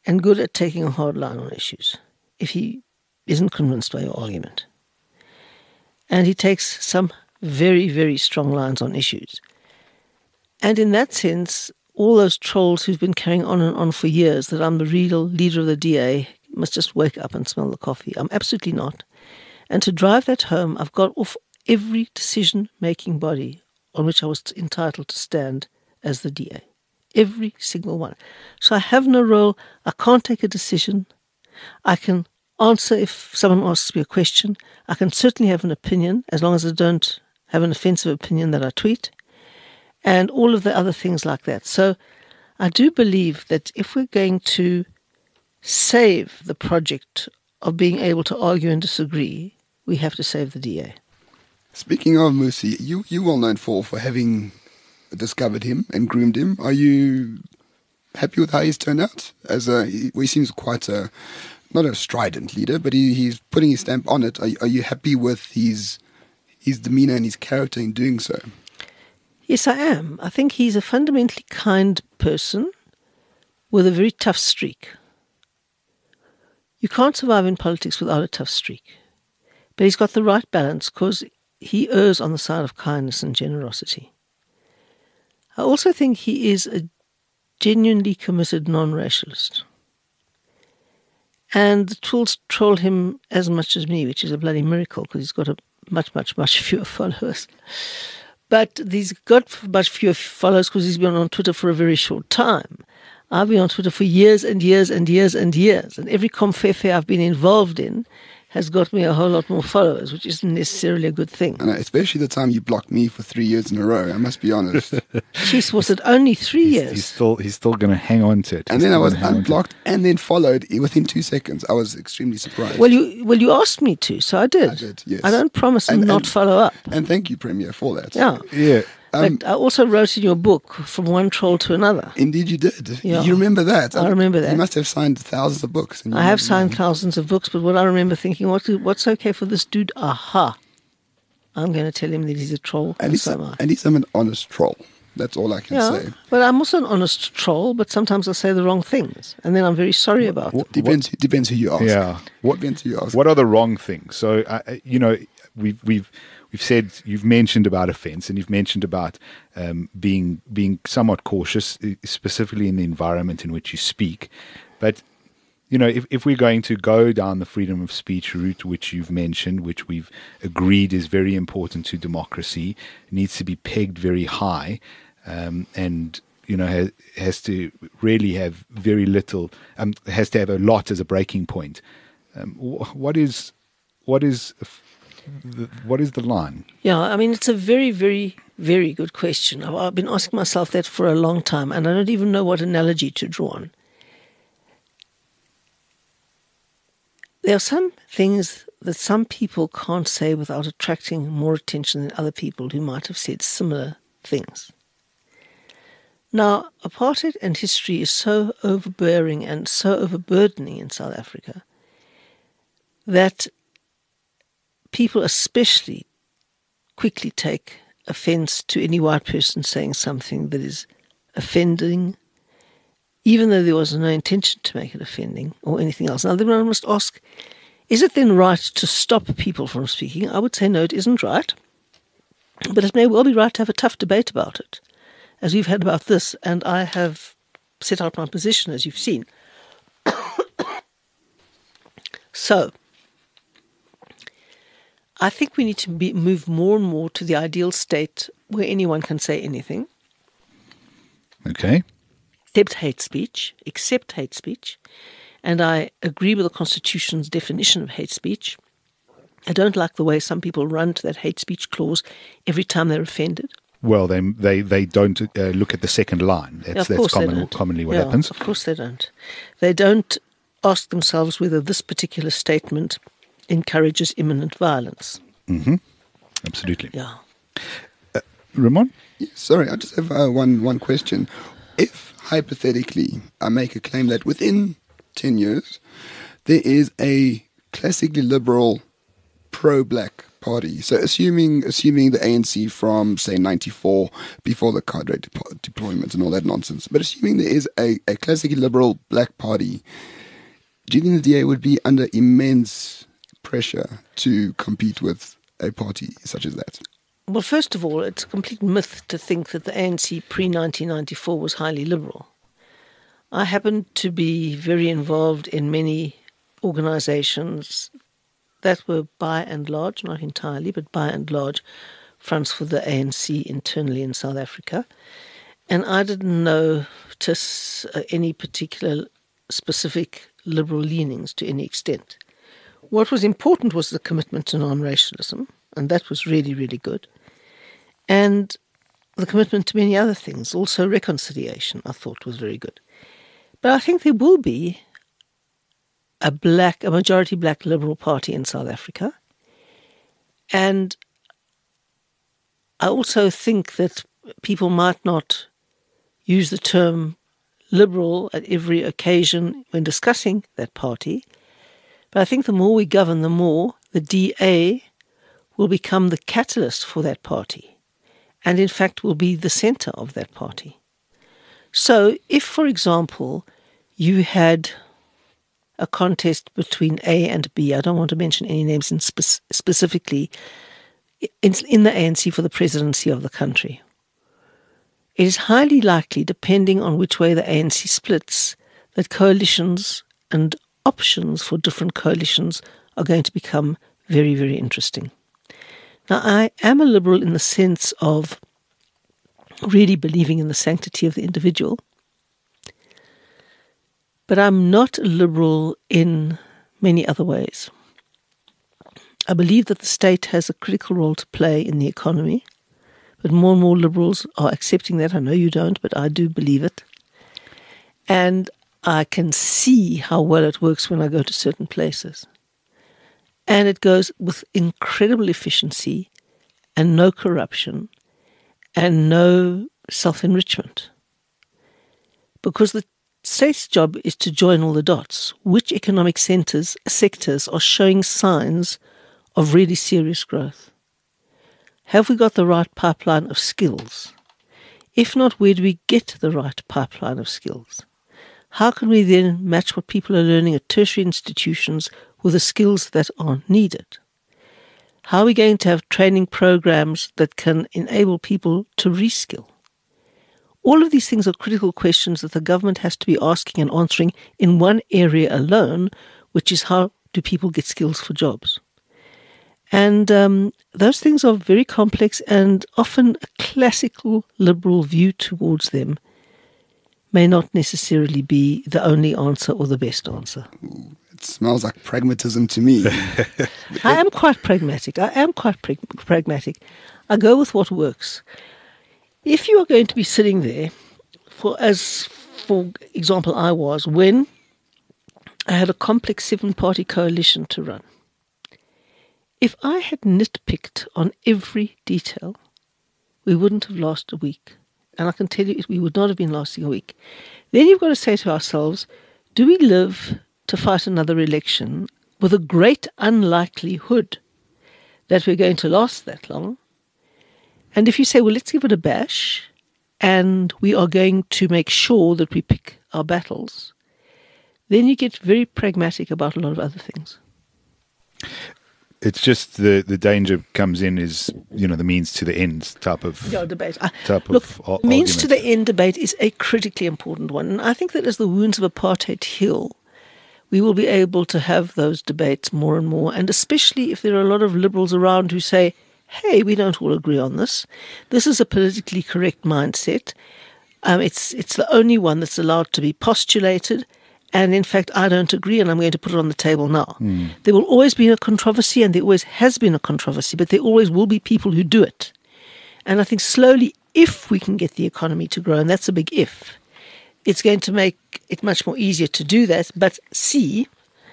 and good at taking a hard line on issues if he isn't convinced by your argument. And he takes some very, very strong lines on issues. And in that sense, all those trolls who've been carrying on and on for years that I'm the real leader of the D A must just wake up and smell the coffee. I'm absolutely not. And to drive that home, I've got off every decision-making body on which I was entitled to stand as the D A. Every single one. So I have no role. I can't take a decision. I can answer if someone asks me a question. I can certainly have an opinion, as long as I don't have an offensive opinion that I tweet, and all of the other things like that. So I do believe that if we're going to save the project of being able to argue and disagree, we have to save the D A. Speaking of Musi, you you well known for for having discovered him and groomed him. Are you happy with how he's turned out? As a, he, well, he seems quite a not a strident leader, but he, he's putting his stamp on it. Are, are you happy with his his demeanor and his character in doing so? Yes, I am. I think he's a fundamentally kind person with a very tough streak. You can't survive in politics without a tough streak. But he's got the right balance because he errs on the side of kindness and generosity. I also think he is a genuinely committed non-racialist. And the trolls troll him as much as me, which is a bloody miracle because he's got a much, much, much fewer followers. But he's got much fewer followers because he's been on Twitter for a very short time. I've been on Twitter for years and years and years and years. And every Comfefe I've been involved in has got me a whole lot more followers, which isn't necessarily a good thing. And especially the time you blocked me for three years in a row, I must be honest. Jeez, was it only three he's, years? He's still he's still going to hang on to it. And He's then I still was gonna hang on to it. unblocked and then followed within two seconds. I was extremely surprised. Well, you well you asked me to, so I did. I did, yes. I don't promise and, And- not and- follow up. And thank you, Premier, for that. Yeah. Yeah. Um, But I also wrote in your book from one troll to another. Indeed, you did. Yeah. You remember that? I remember that. You must have signed thousands of books. and you I have remember signed that. thousands of books, but what I remember thinking, what, what's okay for this dude? Aha. I'm going to tell him that he's a troll. At least, so am I. at least I'm an honest troll. That's all I can Yeah, say. but I'm also an honest troll, but sometimes I say the wrong things, and then I'm very sorry about it. Depends. Depends who you ask. Yeah. What Depends who you ask. What are the wrong things? So, uh, you know, we've we've we've said you've mentioned about offence, and you've mentioned about um, being being somewhat cautious, specifically in the environment in which you speak. But you know, if if we're going to go down the freedom of speech route, which you've mentioned, which we've agreed is very important to democracy, needs to be pegged very high, um, and you know has, has to really have very little, um, has to have a lot as a breaking point. Um, wh- what is what is the, what is the line? Yeah, I mean, it's a very, very, very good question. I've, I've been asking myself that for a long time, and I don't even know what analogy to draw on. There are some things that some people can't say without attracting more attention than other people who might have said similar things. Now, apartheid and history is so overbearing and so overburdening in South Africa that people especially quickly take offense to any white person saying something that is offending, even though there was no intention to make it offending or anything else. Now, then I must ask, is it then right to stop people from speaking? I would say no, it isn't right. But it may well be right to have a tough debate about it, as we've had about this, and I have set out my position, as you've seen. So, I think we need to be, move more and more to the ideal state where anyone can say anything, Okay. except hate speech, except hate speech. And I agree with the Constitution's definition of hate speech. I don't like the way some people run to that hate speech clause every time they're offended. Well, they they they don't uh, look at the second line. That's Yeah, of that's course they common, don't. commonly what Yeah, happens. Of course they don't. They don't ask themselves whether this particular statement encourages imminent violence. Absolutely. Yeah. Ramon? Yeah, sorry, I just have uh, one one question. If hypothetically I make a claim that within ten years there is a classically liberal, pro-black party. So assuming assuming the A N C from, say, ninety-four, before the cadre de- deployment and all that nonsense, but assuming there is a, a classically liberal black party, do you think the D A would be under immense pressure to compete with a party such as that? Well, first of all, it's a complete myth to think that the A N C pre-nineteen ninety-four was highly liberal. I happened to be very involved in many organizations that were by and large, not entirely, but by and large, fronts for the A N C internally in South Africa. And I didn't notice uh, any particular specific liberal leanings to any extent. What was important was the commitment to non-racialism, and that was really, really good. And the commitment to many other things, also reconciliation, I thought was very good. But I think there will be a black, a majority black liberal party in South Africa. And I also think that people might not use the term liberal at every occasion when discussing that party. But I think the more we govern, the more the D A will become the catalyst for that party. And in fact will be the center of that party. So if, for example, you had a contest between A and B, I don't want to mention any names in spe- specifically, in, in the A N C for the presidency of the country, it is highly likely, depending on which way the A N C splits, that coalitions and options for different coalitions are going to become very, very interesting. Now, I am a liberal in the sense of really believing in the sanctity of the individual, but I'm not a liberal in many other ways. I believe that the state has a critical role to play in the economy, but more and more liberals are accepting that. I know you don't, but I do believe it. And I can see how well it works when I go to certain places. And it goes with incredible efficiency and no corruption and no self-enrichment. Because the state's job is to join all the dots. Which economic centers, sectors are showing signs of really serious growth? Have we got the right pipeline of skills? If not, where do we get the right pipeline of skills? How can we then match what people are learning at tertiary institutions with the skills that are needed? How are we going to have training programs that can enable people to reskill? All of these things are critical questions that the government has to be asking and answering in one area alone, which is how do people get skills for jobs? And um, those things are very complex, and often a classical liberal view towards them may not necessarily be the only answer or the best answer. Ooh, it smells like pragmatism to me. I am quite pragmatic. I am quite prag- pragmatic. I go with what works. If you are going to be sitting there, for as for example I was, when I had a complex seven-party coalition to run, if I had nitpicked on every detail, we wouldn't have lasted a week. And I can tell you we would not have been lasting a week. Then you've got to say to ourselves, do we live to fight another election with a great unlikelihood that we're going to last that long? And if you say, well, let's give it a bash, and we are going to make sure that we pick our battles, then you get very pragmatic about a lot of other things. It's just the, the danger comes in is, you know, the means to the end type of Yeah, debate. I, type look, of ar- means to argument. the end debate is a critically important one. And I think that as the wounds of apartheid heal, we will be able to have those debates more and more. And especially if there are a lot of liberals around who say, hey, we don't all agree on this. This is a politically correct mindset. Um, it's it's the only one that's allowed to be postulated. And in fact, I don't agree, and I'm going to put it on the table now. Mm. There will always be a controversy, and there always has been a controversy, but there always will be people who do it. And I think slowly, if we can get the economy to grow, and that's a big if, it's going to make it much more easier to do that. But see,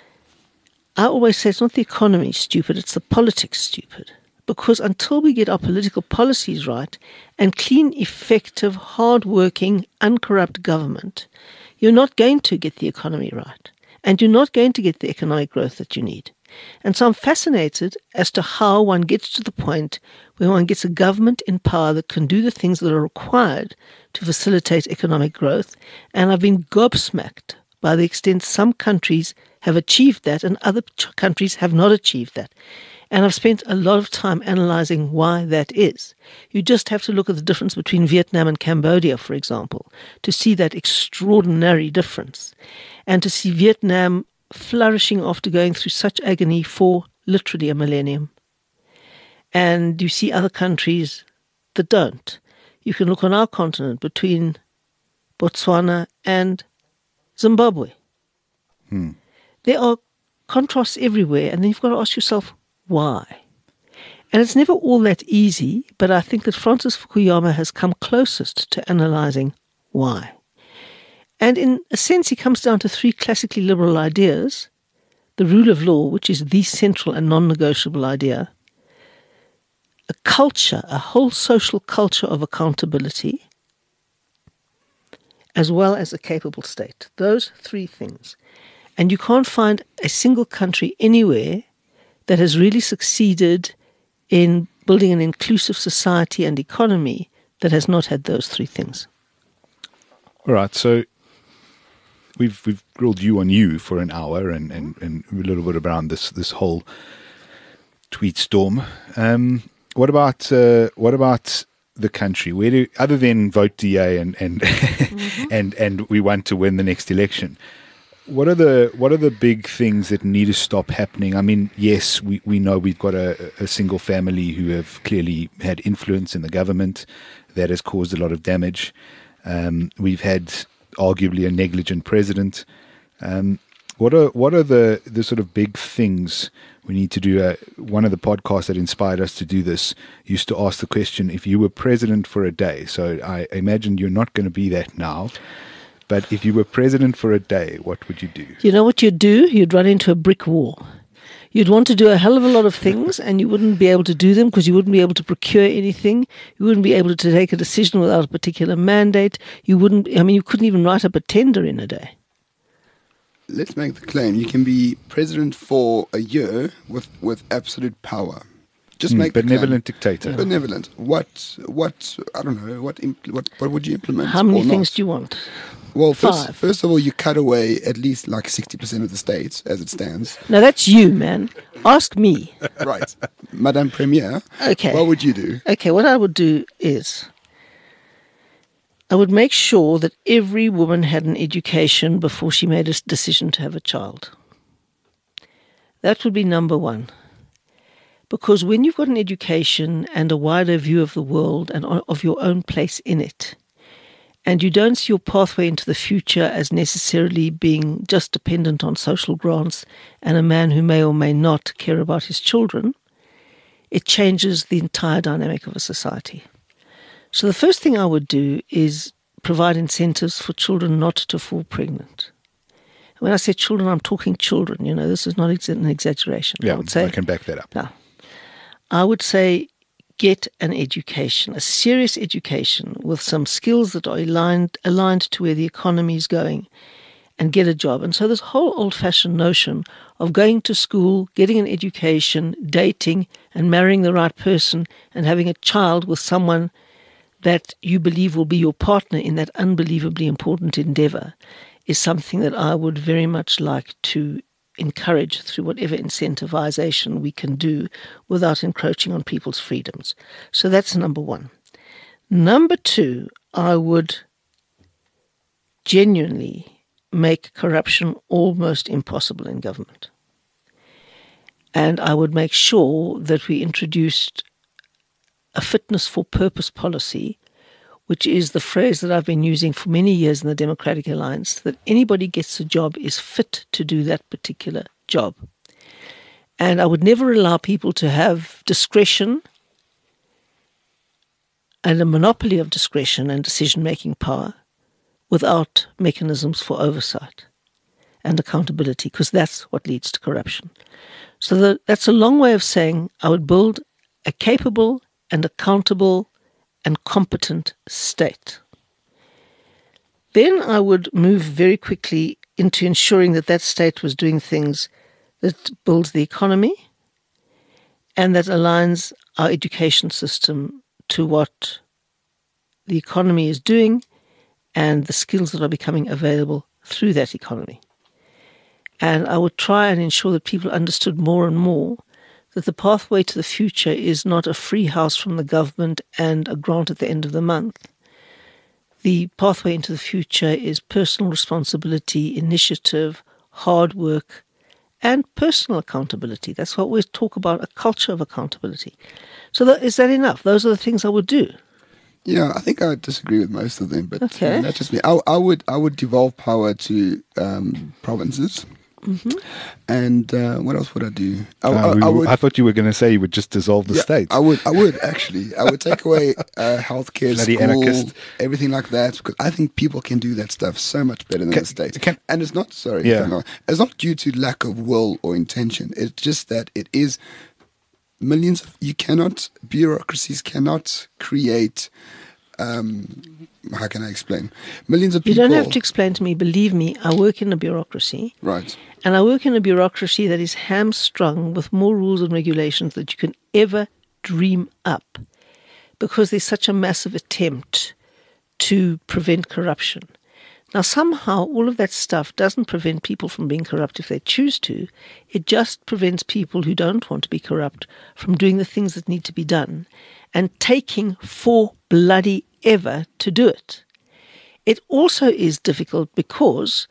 I always say it's not the economy stupid, it's the politics stupid. Because until we get our political policies right and clean, effective, hard-working, uncorrupt government, you're not going to get the economy right. And you're not going to get the economic growth that you need. And so I'm fascinated as to how one gets to the point where one gets a government in power that can do the things that are required to facilitate economic growth. And I've been gobsmacked by the extent some countries have achieved that and other ch- countries have not achieved that. And I've spent a lot of time analyzing why that is. You just have to look at the difference between Vietnam and Cambodia, for example, to see that extraordinary difference. And to see Vietnam flourishing after going through such agony for literally a millennium. And you see other countries that don't. You can look on our continent between Botswana and Zimbabwe. Hmm. There are contrasts everywhere, and then you've got to ask yourself, why? And it's never all that easy, but I think that Francis Fukuyama has come closest to analyzing why. And in a sense, he comes down to three classically liberal ideas: the rule of law, which is the central and non-negotiable idea; a culture, a whole social culture of accountability, as well as a capable state. Those three things. And you can't find a single country anywhere that has really succeeded in building an inclusive society and economy that has not had those three things. All right, so we've we've grilled you on you for an hour and, and, and a little bit around this this whole tweet storm. Um, what about uh, what about the country? Where do, other than vote D A and and mm-hmm. and and we want to win the next election? What are the what are the big things that need to stop happening? I mean, yes, we, we know we've got a, a single family who have clearly had influence in the government that has caused a lot of damage. Um, we've had arguably a negligent president. Um, what are what are the, the sort of big things we need to do? Uh, one of the podcasts that inspired us to do this used to ask the question, if you were president for a day, so I imagine you're not going to be that now, but if you were president for a day, what would you do? You know what you'd do? You'd run into a brick wall. You'd want to do a hell of a lot of things, and you wouldn't be able to do them because you wouldn't be able to procure anything. You wouldn't be able to take a decision without a particular mandate. You wouldn't, I mean, you couldn't even write up a tender in a day. Let's make the claim. You can be president for a year with, with absolute power. Just Mm, make the claim. benevolent dictator. Benevolent. What, what, I don't know, what, impl- what, what would you implement? How many or things not? do you want? Well, first, Five. first of all, you cut away at least like sixty percent of the states as it stands. Now that's you, man. Ask me. Right. Madame Premier, Okay. what would you do? Okay, what I would do is I would make sure that every woman had an education before she made a decision to have a child. That would be number one. Because when you've got an education and a wider view of the world and of your own place in it, and you don't see your pathway into the future as necessarily being just dependent on social grants and a man who may or may not care about his children, it changes the entire dynamic of a society. So the first thing I would do is provide incentives for children not to fall pregnant. When I say children, I'm talking children. You know, this is not an exaggeration. Yeah, I would say, I can back that up. no. I would say get an education, a serious education with some skills that are aligned, aligned to where the economy is going, and get a job. And so this whole old-fashioned notion of going to school, getting an education, dating, and marrying the right person, and having a child with someone that you believe will be your partner in that unbelievably important endeavor is something that I would very much like to encourage through whatever incentivization we can do without encroaching on people's freedoms. So that's number one. Number two, I would genuinely make corruption almost impossible in government. And I would make sure that we introduced a fitness for purpose policy, which is the phrase that I've been using for many years in the Democratic Alliance, that anybody gets a job is fit to do that particular job. And I would never allow people to have discretion and a monopoly of discretion and decision-making power without mechanisms for oversight and accountability, because that's what leads to corruption. So the, that's a long way of saying I would build a capable and accountable and competent state. Then I would move very quickly into ensuring that that state was doing things that builds the economy, and that aligns our education system to what the economy is doing and the skills that are becoming available through that economy. And I would try and ensure that people understood more and more that the pathway to the future is not a free house from the government and a grant at the end of the month. The pathway into the future is personal responsibility, initiative, hard work, and personal accountability. That's what we talk about, a culture of accountability. So that, is that enough? Those are the things I would do. Yeah, I think I disagree with most of them, but Okay. uh, that's just me. I, I would I would devolve power to um, provinces. Mm-hmm. And uh, what else would I do? I, Uh, I, we- I would. I thought you were going to say you would just dissolve the yeah, state. I would. I would actually. I would take away uh, healthcare, Bloody school, anarchist. everything like that, because I think people can do that stuff so much better than Can- the state. can- and it's not sorry. Yeah. hang on. It's not due to lack of will or intention. It's just that it is millions. Of, you cannot bureaucracies cannot create. Um, how can I explain? Millions of You people. don't have to explain to me. Believe me, I work in a bureaucracy. Right. And I work in a bureaucracy that is hamstrung with more rules and regulations that you can ever dream up, because there's such a massive attempt to prevent corruption. Now, somehow, all of that stuff doesn't prevent people from being corrupt if they choose to. It just prevents people who don't want to be corrupt from doing the things that need to be done and taking for bloody ever to do it. It also is difficult because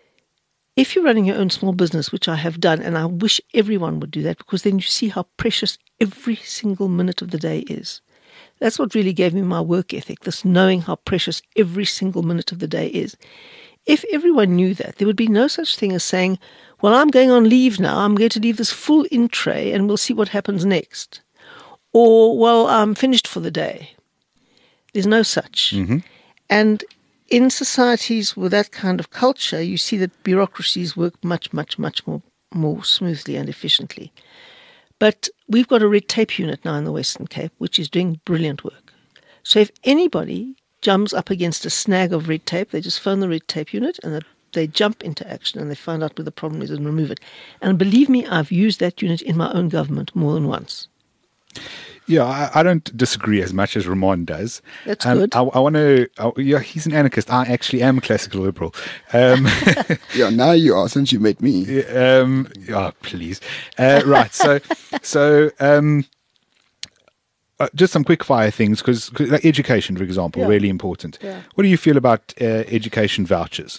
if you're running your own small business, which I have done, and I wish everyone would do that, because then you see how precious every single minute of the day is. That's what really gave me my work ethic, this knowing how precious every single minute of the day is. If everyone knew that, there would be no such thing as saying, well, I'm going on leave now, I'm going to leave this full in tray and we'll see what happens next. Or, well, I'm finished for the day. There's no such. Mm-hmm. And in societies with that kind of culture, you see that bureaucracies work much, much, much more, more smoothly and efficiently. But we've got a red tape unit now in the Western Cape, which is doing brilliant work. So if anybody jumps up against a snag of red tape, they just phone the red tape unit and they jump into action and they find out where the problem is and remove it. And believe me, I've used that unit in my own government more than once. Yeah, I, I don't disagree as much as Ramon does. That's um, good. I, I want to. Yeah, he's an anarchist. I actually am a classical liberal. Um, Yeah. Now you are, since you met me. um, oh, please. Uh, right. So, so um, uh, just some quick fire things, because like education, for example, Yeah. really important. Yeah. What do you feel about uh, education vouchers?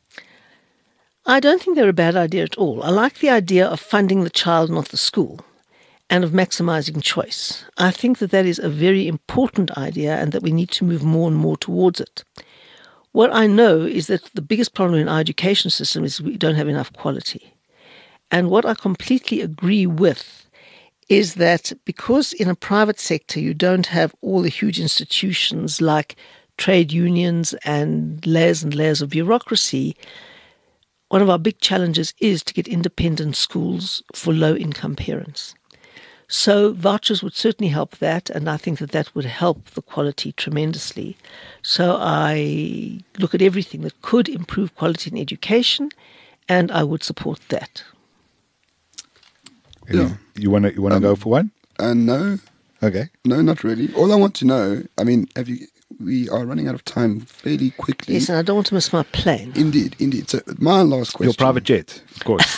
I don't think they're a bad idea at all. I like the idea of funding the child, not the school, and of maximizing choice. I think that that is a very important idea and that we need to move more and more towards it. What I know is that the biggest problem in our education system is we don't have enough quality. And what I completely agree with is that because in a private sector you don't have all the huge institutions like trade unions and layers and layers of bureaucracy, one of our big challenges is to get independent schools for low-income parents. So vouchers would certainly help that, and I think that that would help the quality tremendously. So I look at everything that could improve quality in education, and I would support that. Yeah. You want to you want to Um, go for one? Uh, no, Okay. no, not really. All I want to know, I mean, have you? We are running out of time fairly quickly. Yes, and I don't want to miss my plane. Indeed, indeed. So my last question. Your private jet, of course.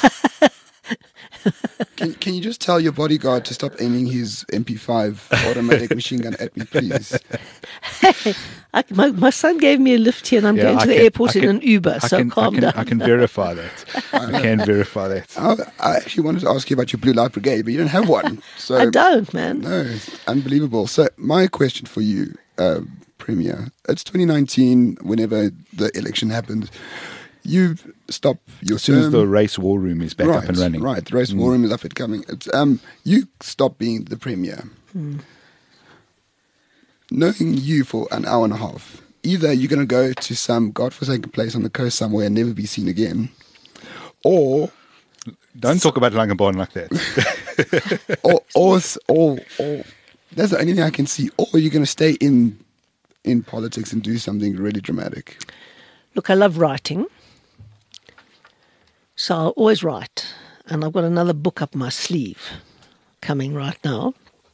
Can, can you just tell your bodyguard to stop aiming his M P five automatic machine gun at me, please? I, my, my son gave me a lift here, and I'm Yeah, going to I the can- airport I in can- an Uber, I so can, calm I can, down. I can verify that. I can verify that. I, I actually wanted to ask you about your blue light brigade, but you don't have one. So I don't, man. No, it's unbelievable. So my question for you, uh, Premier, it's twenty nineteen. Whenever the election happened, you stop your As soon as term. the race war room is back right, up and running. Right, the race war room is up and coming. It's, um, you stop being the Premier. Hmm. Knowing you for an hour and a half, either you're going to go to some godforsaken place on the coast somewhere and never be seen again, or Don't talk about Langebaan like that. or, or, or, or, that's the only thing I can see. Or you're going to stay in in politics and do something really dramatic. Look, I love writing, so I'll always write. and I've got another book up my sleeve coming right now.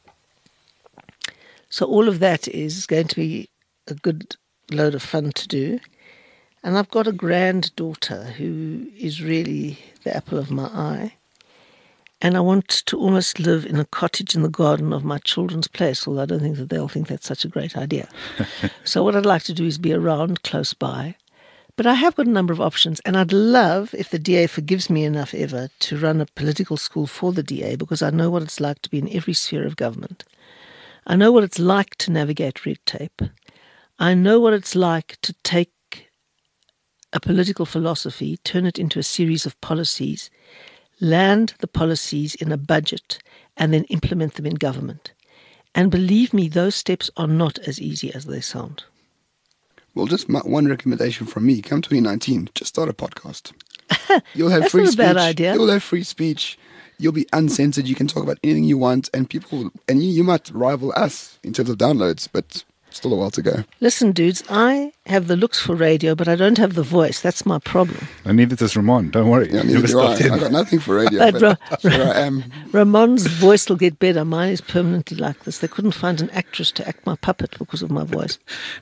So all of that is going to be a good load of fun to do. And I've got a granddaughter who is really the apple of my eye. And I want to almost live in a cottage in the garden of my children's place, although I don't think that they'll think that's such a great idea. So what I'd like to do is be around close by. But I have got a number of options, and I'd love, if the D A forgives me enough ever, to run a political school for the D A, because I know what it's like to be in every sphere of government. I know what it's like to navigate red tape. I know what it's like to take a political philosophy, turn it into a series of policies, land the policies in a budget, and then implement them in government. And believe me, those steps are not as easy as they sound. Well, just my, one recommendation from me. Come twenty nineteen, just start a podcast. You'll have That's free not a speech. bad idea. You'll have free speech. You'll be uncensored. You can talk about anything you want, and people, and you, you might rival us in terms of downloads, but still a while to go. Listen, dudes, I have the looks for radio, but I don't have the voice. That's my problem. And neither does Ramon. Don't worry. Yeah, Never neither do I. stopped in. I got nothing for radio, I'd but ra- here I am. Ramon's voice will get better. Mine is permanently like this. They couldn't find an actress to act my puppet because of my voice.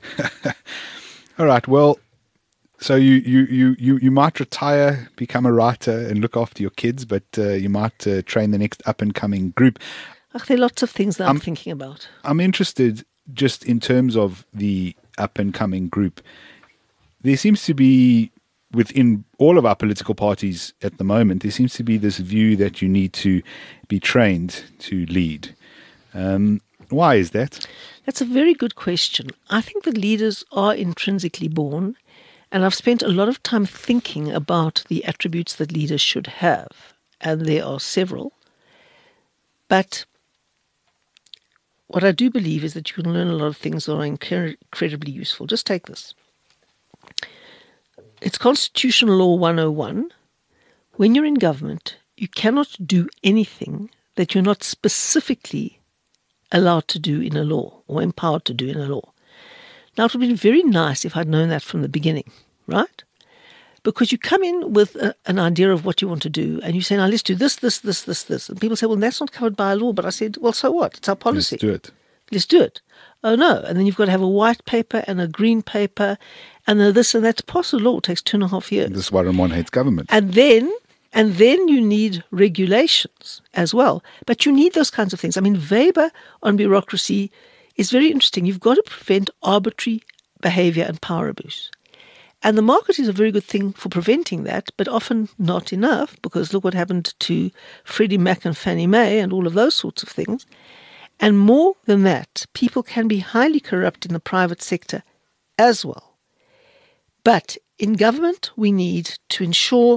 All right. Well, so you, you, you, you, you might retire, become a writer, and look after your kids, but uh, you might uh, train the next up-and-coming group. Ach, there are lots of things that I'm Um, thinking about. I'm interested just in terms of the up-and-coming group. There seems to be, within all of our political parties at the moment, there seems to be this view that you need to be trained to lead. Um, why is that? That's a very good question. I think that leaders are intrinsically born, and I've spent a lot of time thinking about the attributes that leaders should have, and there are several. But what I do believe is that you can learn a lot of things that are incre- incredibly useful. Just take this. It's Constitutional Law one oh one. When you're in government, you cannot do anything that you're not specifically allowed to do in a law or empowered to do in a law. Now, it would be very nice if I'd known that from the beginning, right? Because you come in with a, an idea of what you want to do, and you say, now let's do this, this, this, this, this. And people say, well, that's not covered by a law. But I said, well, so what? It's our policy. Let's do it. Let's do it. Oh, no. And then you've got to have a white paper and a green paper, and then this and that. To pass a law takes two and a half years. This is why Ramon hates government. And then, and then you need regulations as well. But you need those kinds of things. I mean, Weber on bureaucracy is very interesting. You've got to prevent arbitrary behavior and power abuse. And the market is a very good thing for preventing that, but often not enough, because look what happened to Freddie Mac and Fannie Mae and all of those sorts of things. And more than that, people can be highly corrupt in the private sector as well. But in government, we need to ensure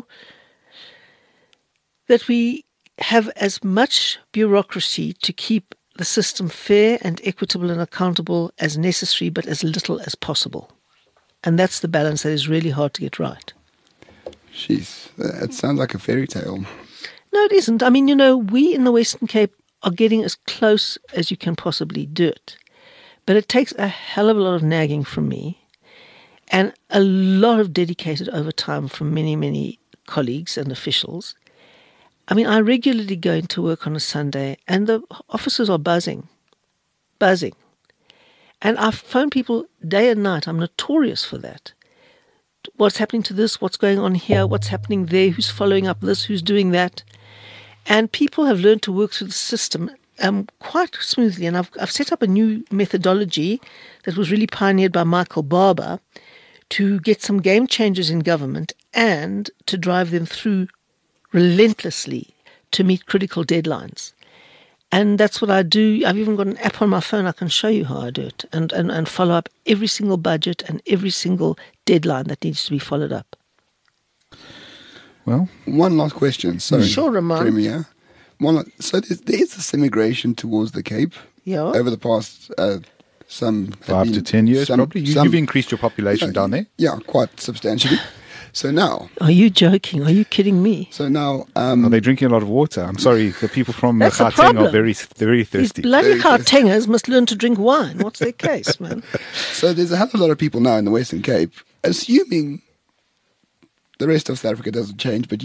that we have as much bureaucracy to keep the system fair and equitable and accountable as necessary, but as little as possible. And that's the balance that is really hard to get right. Jeez, that sounds like a fairy tale. No, it isn't. I mean, you know, we in the Western Cape are getting as close as you can possibly do it. But it takes a hell of a lot of nagging from me and a lot of dedicated overtime from many, many colleagues and officials. I mean, I regularly go into work on a Sunday and the offices are buzzing, buzzing. And I phone people day and night. I'm notorious for that. What's happening to this? What's going on here? What's happening there? Who's following up this? Who's doing that? And people have learned to work through the system um, quite smoothly. And I've, I've set up a new methodology that was really pioneered by Michael Barber to get some game changers in government and to drive them through relentlessly to meet critical deadlines. And that's what I do. I've even got an app on my phone. I can show you how I do it and, and, and follow up every single budget and every single deadline that needs to be followed up. Well, One last question. Sorry, Sure, Ramon. Premier. One, la- so there's, there's this immigration towards the Cape Yeah. over the past uh, some have five to been- ten years some- probably. You, some- you've increased your population yeah, down there. Yeah, quite substantially. So now, Are you joking? Are you kidding me? so now, um, Are they drinking a lot of water? I'm sorry, the people from That's the Gauteng problem. are very, very These thirsty. bloody Gautengers must learn to drink wine. What's their case, man? so there's a hell of a lot of people now in the Western Cape, assuming the rest of South Africa doesn't change, but you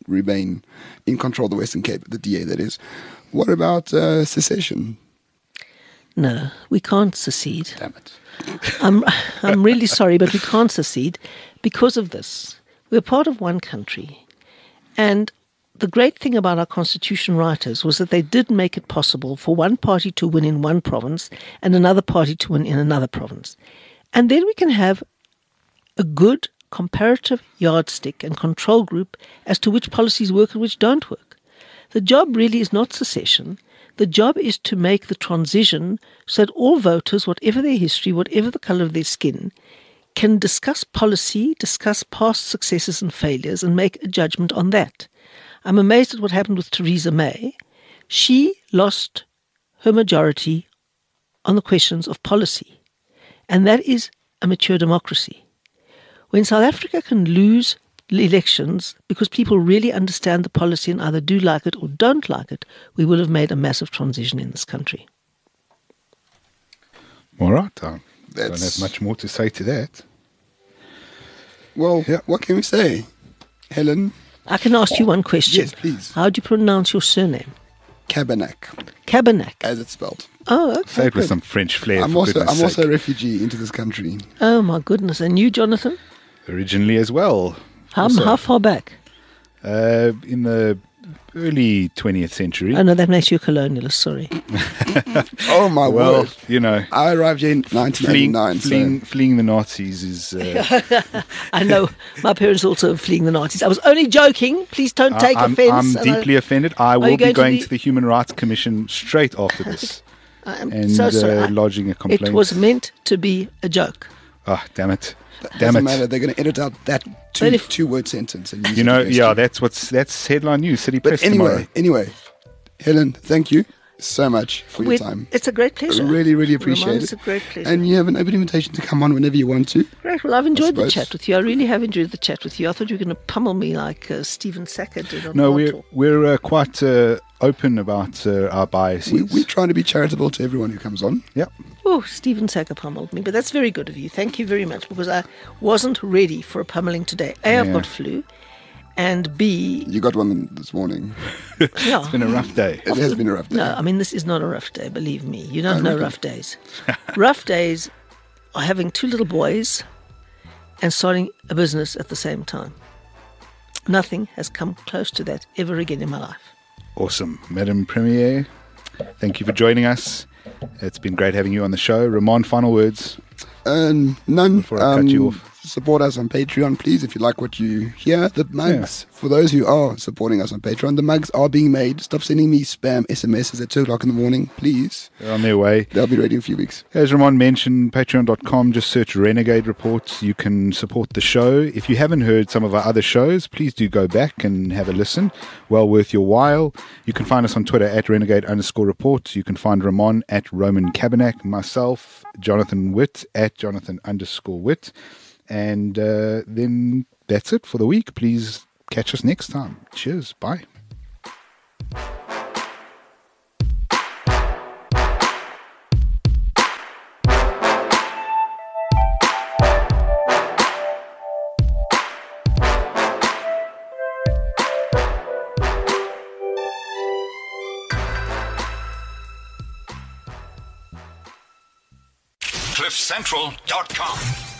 remain in control of the Western Cape, the D A that is. What about uh, secession? No, we can't secede. Damn it. I'm, I'm really sorry, but we can't secede because of this. We're part of one country. And the great thing about our constitution writers was that they did make it possible for one party to win in one province and another party to win in another province. And then we can have a good comparative yardstick and control group as to which policies work and which don't work. The job really is not secession. The job is to make the transition so that all voters, whatever their history, whatever the colour of their skin, can discuss policy, discuss past successes and failures, and make a judgment on that. I'm amazed at what happened with Theresa May. She lost her majority on the questions of policy, and that is a mature democracy. When South Africa can lose elections because people really understand the policy and either do like it or don't like it, we will have made a massive transition in this country. All right. I don't That's- have much more to say to that. Well, Yeah. what can we say? Helen I can ask you one question. Yes, please. How do you pronounce your surname? Kabanak, Kabanak. as it's spelled. Oh, okay. Say it with good. some French flair, I'm for also goodness I'm also sake. a refugee into this country. Oh, my goodness. And you, Jonathan? Originally as well. How, Also, how far back? Uh, in the early twentieth century. Oh, no, that makes you a colonialist. Sorry. Oh my well, word! you know, I arrived here in nineteen fleeing, eighty-nine. fleeing, So fleeing the Nazis is... Uh, I know my parents also fleeing the Nazis. I was only joking. Please don't take I'm, offence. I'm And I- deeply offended. I will you be going to going the- to the Human Rights Commission straight after this I'm and so sorry. uh, I- lodging a complaint. It was meant to be a joke. Oh, damn it. that Damn doesn't it. matter. They're going to edit out that two But if- two word sentence and use You it know, against yeah, you. that's what's that's headline news. City But Press anyway, tomorrow. anyway, Helen, thank you so much for your We- time. It's a great pleasure. Really, really Ramon, appreciate It's it. a great pleasure. And you have an open invitation to come on whenever you want to. Great. Well, I've enjoyed the suppose. chat with you. I really have enjoyed the chat with you. I thought you were going to pummel me like uh, Stephen Sacker did on No, Hard we're Talk. we're uh, quite uh, open about uh, our biases. We, we're trying to be charitable to everyone who comes on. yeah. Oh, Stephen Sacker pummeled me, but that's very good of you. Thank you very much, because I wasn't ready for a pummeling today. A, I've Yeah. got flu, and B, You got one this morning. yeah. It's been a rough day. It has been a rough day. No, I mean, this is not a rough day, believe me. You don't I know reckon. rough days. Rough days are having two little boys and starting a business at the same time. Nothing has come close to that ever again in my life. Awesome. Madam Premier, thank you for joining us. It's been great having you on the show. Ramon, final words. Um, none. Before I cut um, you off. Support us on Patreon, please, if you like what you hear. The mugs, for those who are supporting us on Patreon, the mugs are being made. Stop sending me spam S M Ses at two o'clock in the morning, please. They're on their way. They'll be ready in a few weeks. As Ramon mentioned, patreon dot com, just search Renegade Reports. You can support the show. If you haven't heard some of our other shows, please do go back and have a listen. Well worth your while. You can find us on Twitter at Renegade underscore reports. You can find Ramon at Roman Kabanak, myself, Jonathan Witt at Jonathan underscore Witt. And uh, then that's it for the week. Please catch us next time. Cheers. Bye. cliff central dot com